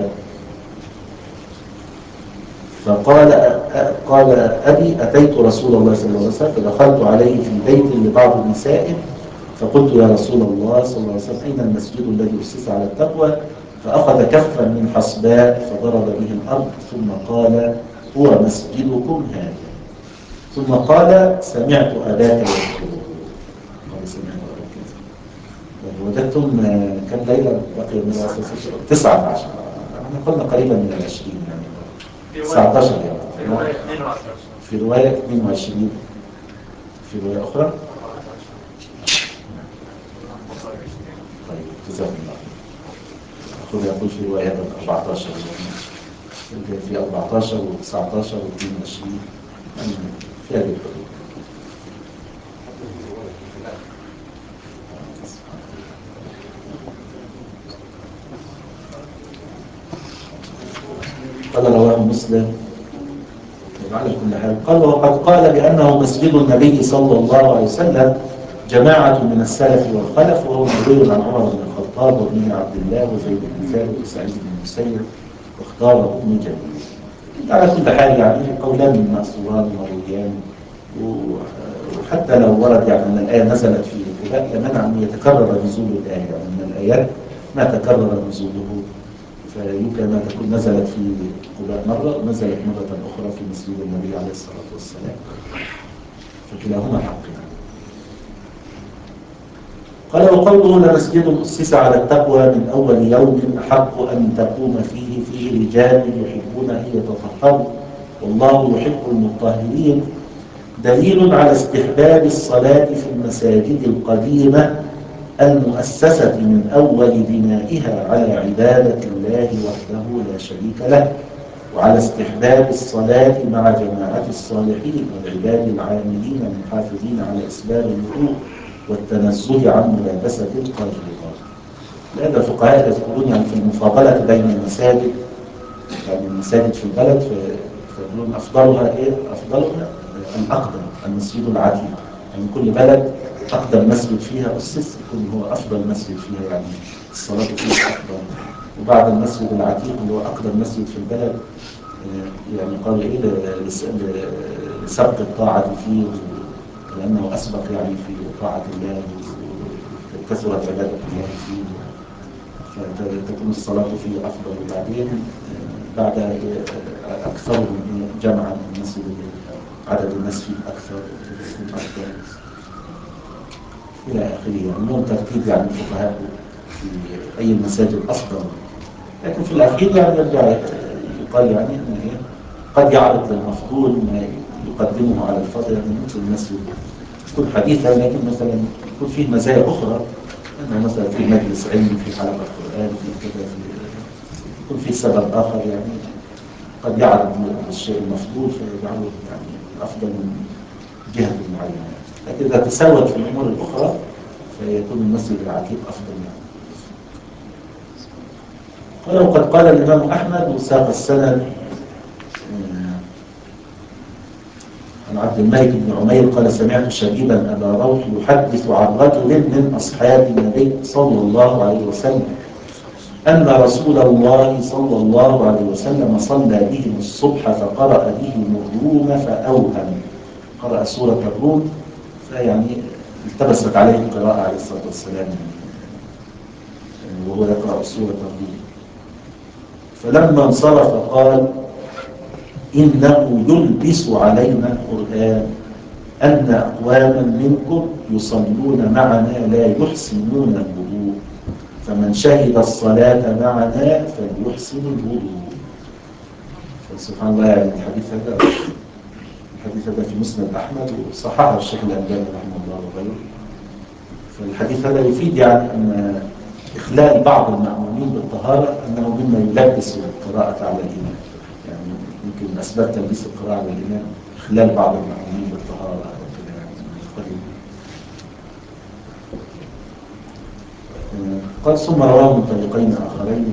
فقال قال أبي أتيت رسول الله صلى الله عليه وسلم فدخلت عليه في بيت لبعض نسائه فقلت يا رسول الله صلى الله عليه وسلم أين المسجد الذي أسس على التقوى؟ فأخذ كفا من حصباء فضرب به الأرض ثم قال هو مسجدكم هذا. ثم قال سمعت أباك يقول. قال سمعت أباك يقول. وجدتم كم ليلة بقي من الأساس؟ تسعة عشر. احنا قلنا قريبا من العشرين يعني تسعة عشر يعني. في رواية اثنين وعشرين. في رواية أخرى طيب جزاكم الله. أخذ يقول في رواية أربعة عشر يعني في أربعة عشر وتسعة عشر واثنين وعشرين يعني في هذه الحدود. قال رواه مسلم على كل حال. قال وقد قال بأنه مسجد النبي صلى الله عليه وسلم جماعة من السلف والخلف وهو مروي عن عمر بن الخطاب وابن عبد الله وزيد بن ثابت وسعيد بن المسيب واختاره ابن جرير. على كل حال يعني قولان مأثوران مرويان. وحتى لو ورد يعني أن الآية نزلت في قباء لمنع أن يتكرر نزول الآية، يعني من الآيات ما تكرر نزوله فيمكن أن تكون نزلت في قباء مرة ونزلت مرة أخرى في مسجد النبي عليه الصلاة والسلام، فكلاهما حق. قال وقوله لمسجد أسس على التقوى من أول يوم أحق أن تقوم فيه فيه رجال يحبون أن يتطهروا والله يحب المطهرين دليل على استحباب الصلاة في المساجد القديمة المؤسسة من أول بنائها على عبادة الله وحده لا شريك له، وعلى استحباب الصلاة مع جماعة الصالحين والعباد العاملين المحافظين على إسباب الوضوء والتنزه عن ملابسة القاذورات. لهذا الفقهاء يذكرون يعني في المفاضلة بين المساجد، يعني المساجد في البلد فيقولون أفضلها إيه؟ أفضلها الأقدم المسجد العتيق، يعني كل بلد أقدم مسجد فيها أسس يكون هو أفضل مسجد فيها يعني الصلاة فيه أفضل. وبعد المسجد العتيق اللي هو أقدم مسجد في البلد يعني قالوا إيه لسبق الطاعة فيه لأنه أسبق يعني في طاعة الله وكثرت عبادة الله فيه فتكون الصلاة فيه أفضل. وبعدين بعد أكثرهم جمعا المسجد عدد الناس فيه أكثر يكون أفضل إلى آخره. يعني لهم ترتيب يعني الفقهاء في أي المساجد أفضل، لكن في الأخير يعني يرجع يقال يعني أن هي قد يعرض للمفضول ما يقدمه على الفضل. يعني مثل المسجد يكون حديثا لكن مثلا يكون فيه مزايا أخرى، أنه مثلا في مجلس علمي، في حلقة قرآن، في كذا، في يكون فيه سبب آخر يعني قد يعرض للشيء المفضول فيجعله يعني أفضل من جهة معينة. لكن إذا تساوت في الأمور الأخرى فيكون المسجد العتيق أفضل يعني. ولو قد قال الإمام أحمد وساق السند عن عبد الملك بن عمير قال سمعت شبيبا أبا روح يحدث عن رجل من أصحاب النبي صلى الله عليه وسلم أن رسول الله صلى الله عليه وسلم صلى بهم الصبح فقرأ بهم الروم فأوهم، قرأ سورة الروم فيعني التبست عليه القراءة عليه الصلاة والسلام وهو يقرأ سورة الروم. فلما انصرف قال إنه يلبس علينا القرآن أن أقواما منكم يصلون معنا لا يحسنون الوضوء، فمن شهد الصلاة معنا فليحسن الوضوء. سبحان الله. يعني الحديث هذا الحديث هذا في مسند أحمد وصححه الشيخ الألباني رحمه الله وغيره. فالحديث هذا يفيد يعني أن إخلال بعض المأمومين بالطهارة أنه مما يلبس القراءة على الإمام. يعني يمكن من أسباب تلبيس القراءة على الإمام إخلال بعض المأمومين بالطهارة. قال ثم رواه من طريقين آخرين.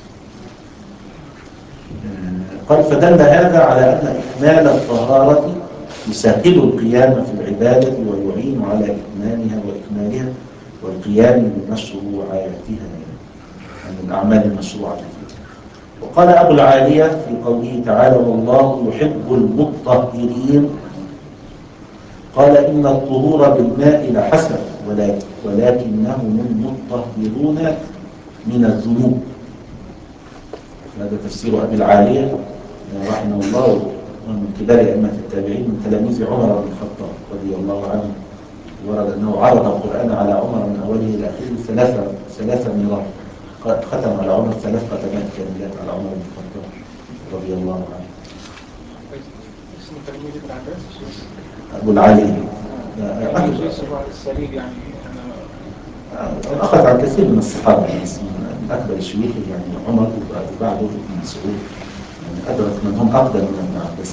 قال فدل هذا على أن إكمال الطهارة يسهل القيام في العبادة ويعين على إتمامها وإكمالها والقيام بمشروعاتها، يعني الأعمال المشروعة فيها. وقال أبو العالية في قوله تعالى والله يحب المطهرين قال إن الطهور بالماء لحسن ولكنهم المطهرون من الذنوب. هذا تفسير أبي العالية رحمه الله ومن كبار أئمة التابعين من تلاميذ عمر بن الخطاب رضي الله عنه. ورد أنه عرض القرآن على عمر من أوله إلى آخره ثلاثة ثلاثة مرات، ختم على عمر ثلاث ختمات كاملات على عمر بن الخطاب رضي الله عنه. اسم تلميذ ابن عباس أبو العالية السليم يعني أنا أخذ عن كثير من الصحابة من أكبر الشيوخ يعني عمر وبعده ابن مسعود يعني أدرك من هم أقدم من ابن عباس.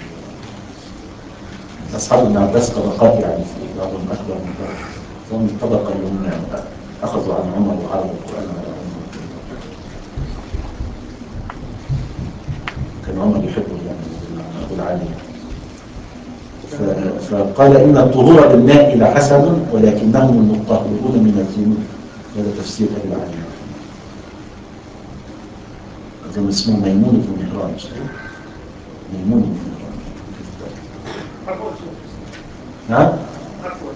أصحاب ابن عباس طبقات يعني في بعضهم أكبر من بعض، فهم الطبقة اللي هم يعني أخذوا عن عمر وعرضوا القرآن على عمر. كان عمر يحبه يعني أبو العالية. فقال إن الطهور بالماء لحسن ولكنهم المطهرون من الذنوب. هذا تفسير أبي العالية. أظن اسمه ميمون بن مهران. ميمون بن مهران. نعم؟ عفوا.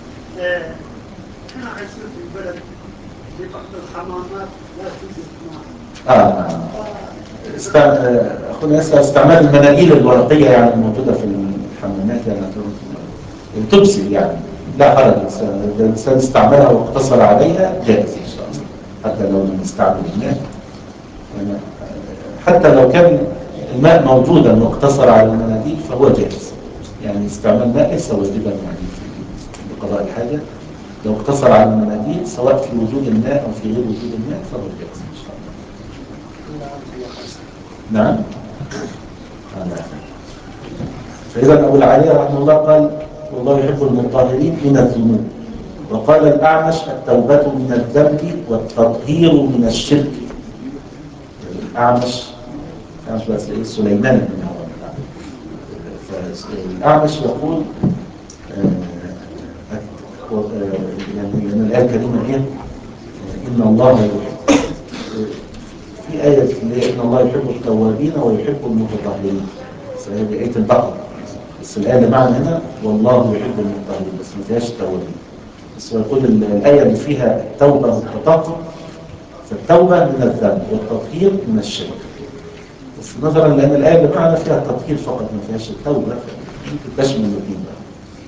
أنا عايشين في البلد في بعض الحمامات لا توجد ماء. آه نعم. است... أخونا يسأل استعمال المناديل الورقية يعني الموجودة في الحمامات يعني تبسل يعني لا حرج. إذا الإنسان استعملها واقتصر عليها جائز إن شاء الله، حتى لو لم يستعمل الماء. يعني حتى لو كان الماء موجودا واقتصر على المناديل فهو جائز. يعني استعمال ماء ليس واجبا يعني في قضاء الحاجة. لو اقتصر على المناديل سواء في وجود الماء أو في غير وجود الماء فهو جائز إن شاء الله. نعم. فإذا أبو العالية رحمه الله قال والله يحب المطهرين من الذنوب. وقال الأعمش التوبة من الذنب والتطهير من الشرك. الأعمش الأعمش بس سليمان بن هارون. فالأعمش يقول يعني الآية الكريمة إيه إن الله يحب. في آية اللي هي إن الله يحب التوابين ويحب المتطهرين، فهذه آية البقرة، بس الآية اللي معنا هنا والله يحب المتطهرين، بس ما فيهاش التوابين. بس هو يقول الآية اللي فيها التوبة والتطهر، فالتوبة من الذنب والتطهير من الشرك. بس نظرا لأن الآية اللي معنا فيها التطهير فقط ما فيهاش التوبة، ممكن تشمل الاثنين بقى.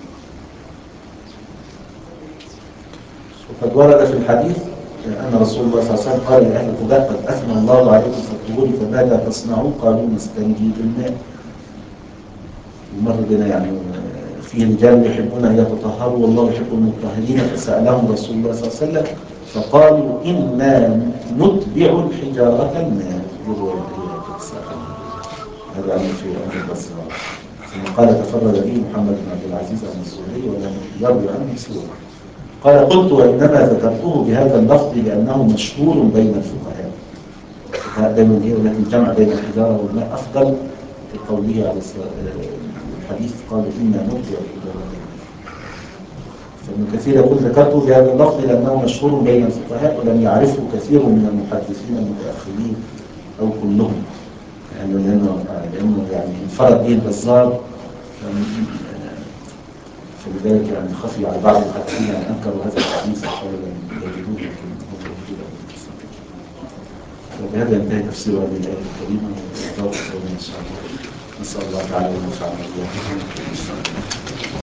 وقد ورد في الحديث أن رسول الله صلى الله عليه وسلم قال لأهل قباء قد أثنى الله عليكم فاكتبوا لي فماذا تصنعون؟ قالوا نستنجي بالماء. ومر بنا يعني في رجال يحبون أن يتطهروا والله يحب المطهرين، فسألهم رسول الله صلى الله عليه وسلم فقالوا إنا نتبع الحجارة الماء. هذا عن في أمر البصرة. ثم قال تفرد به محمد بن عبد العزيز عن الزهري ولم يروي عنه سوى. قال قلت وإنما ذكرته بهذا اللفظ لأنه مشهور بين الفقهاء. الفقهاء دائما هي ولكن الجمع بين الحجارة والماء أفضل، في قوله على الحديث قال إنا نتبع الحجارة. فابن كثير يقول ذكرته بهذا اللفظ لأنه مشهور بين الفقهاء ولم يعرفه كثير من المحدثين المتأخرين أو كلهم، يعني لأنه لأنه يعني انفرد به البزار، فلذلك يعني خفي على بعض المحدثين يعني أنكروا هذا الحديث وقالوا لم يجدوه، لكن هو موجود. وبهذا ينتهي تفسير هذه الآية الكريمة وإعطاء إن شاء الله. نسأل الله تعالى أن ينفعنا بها.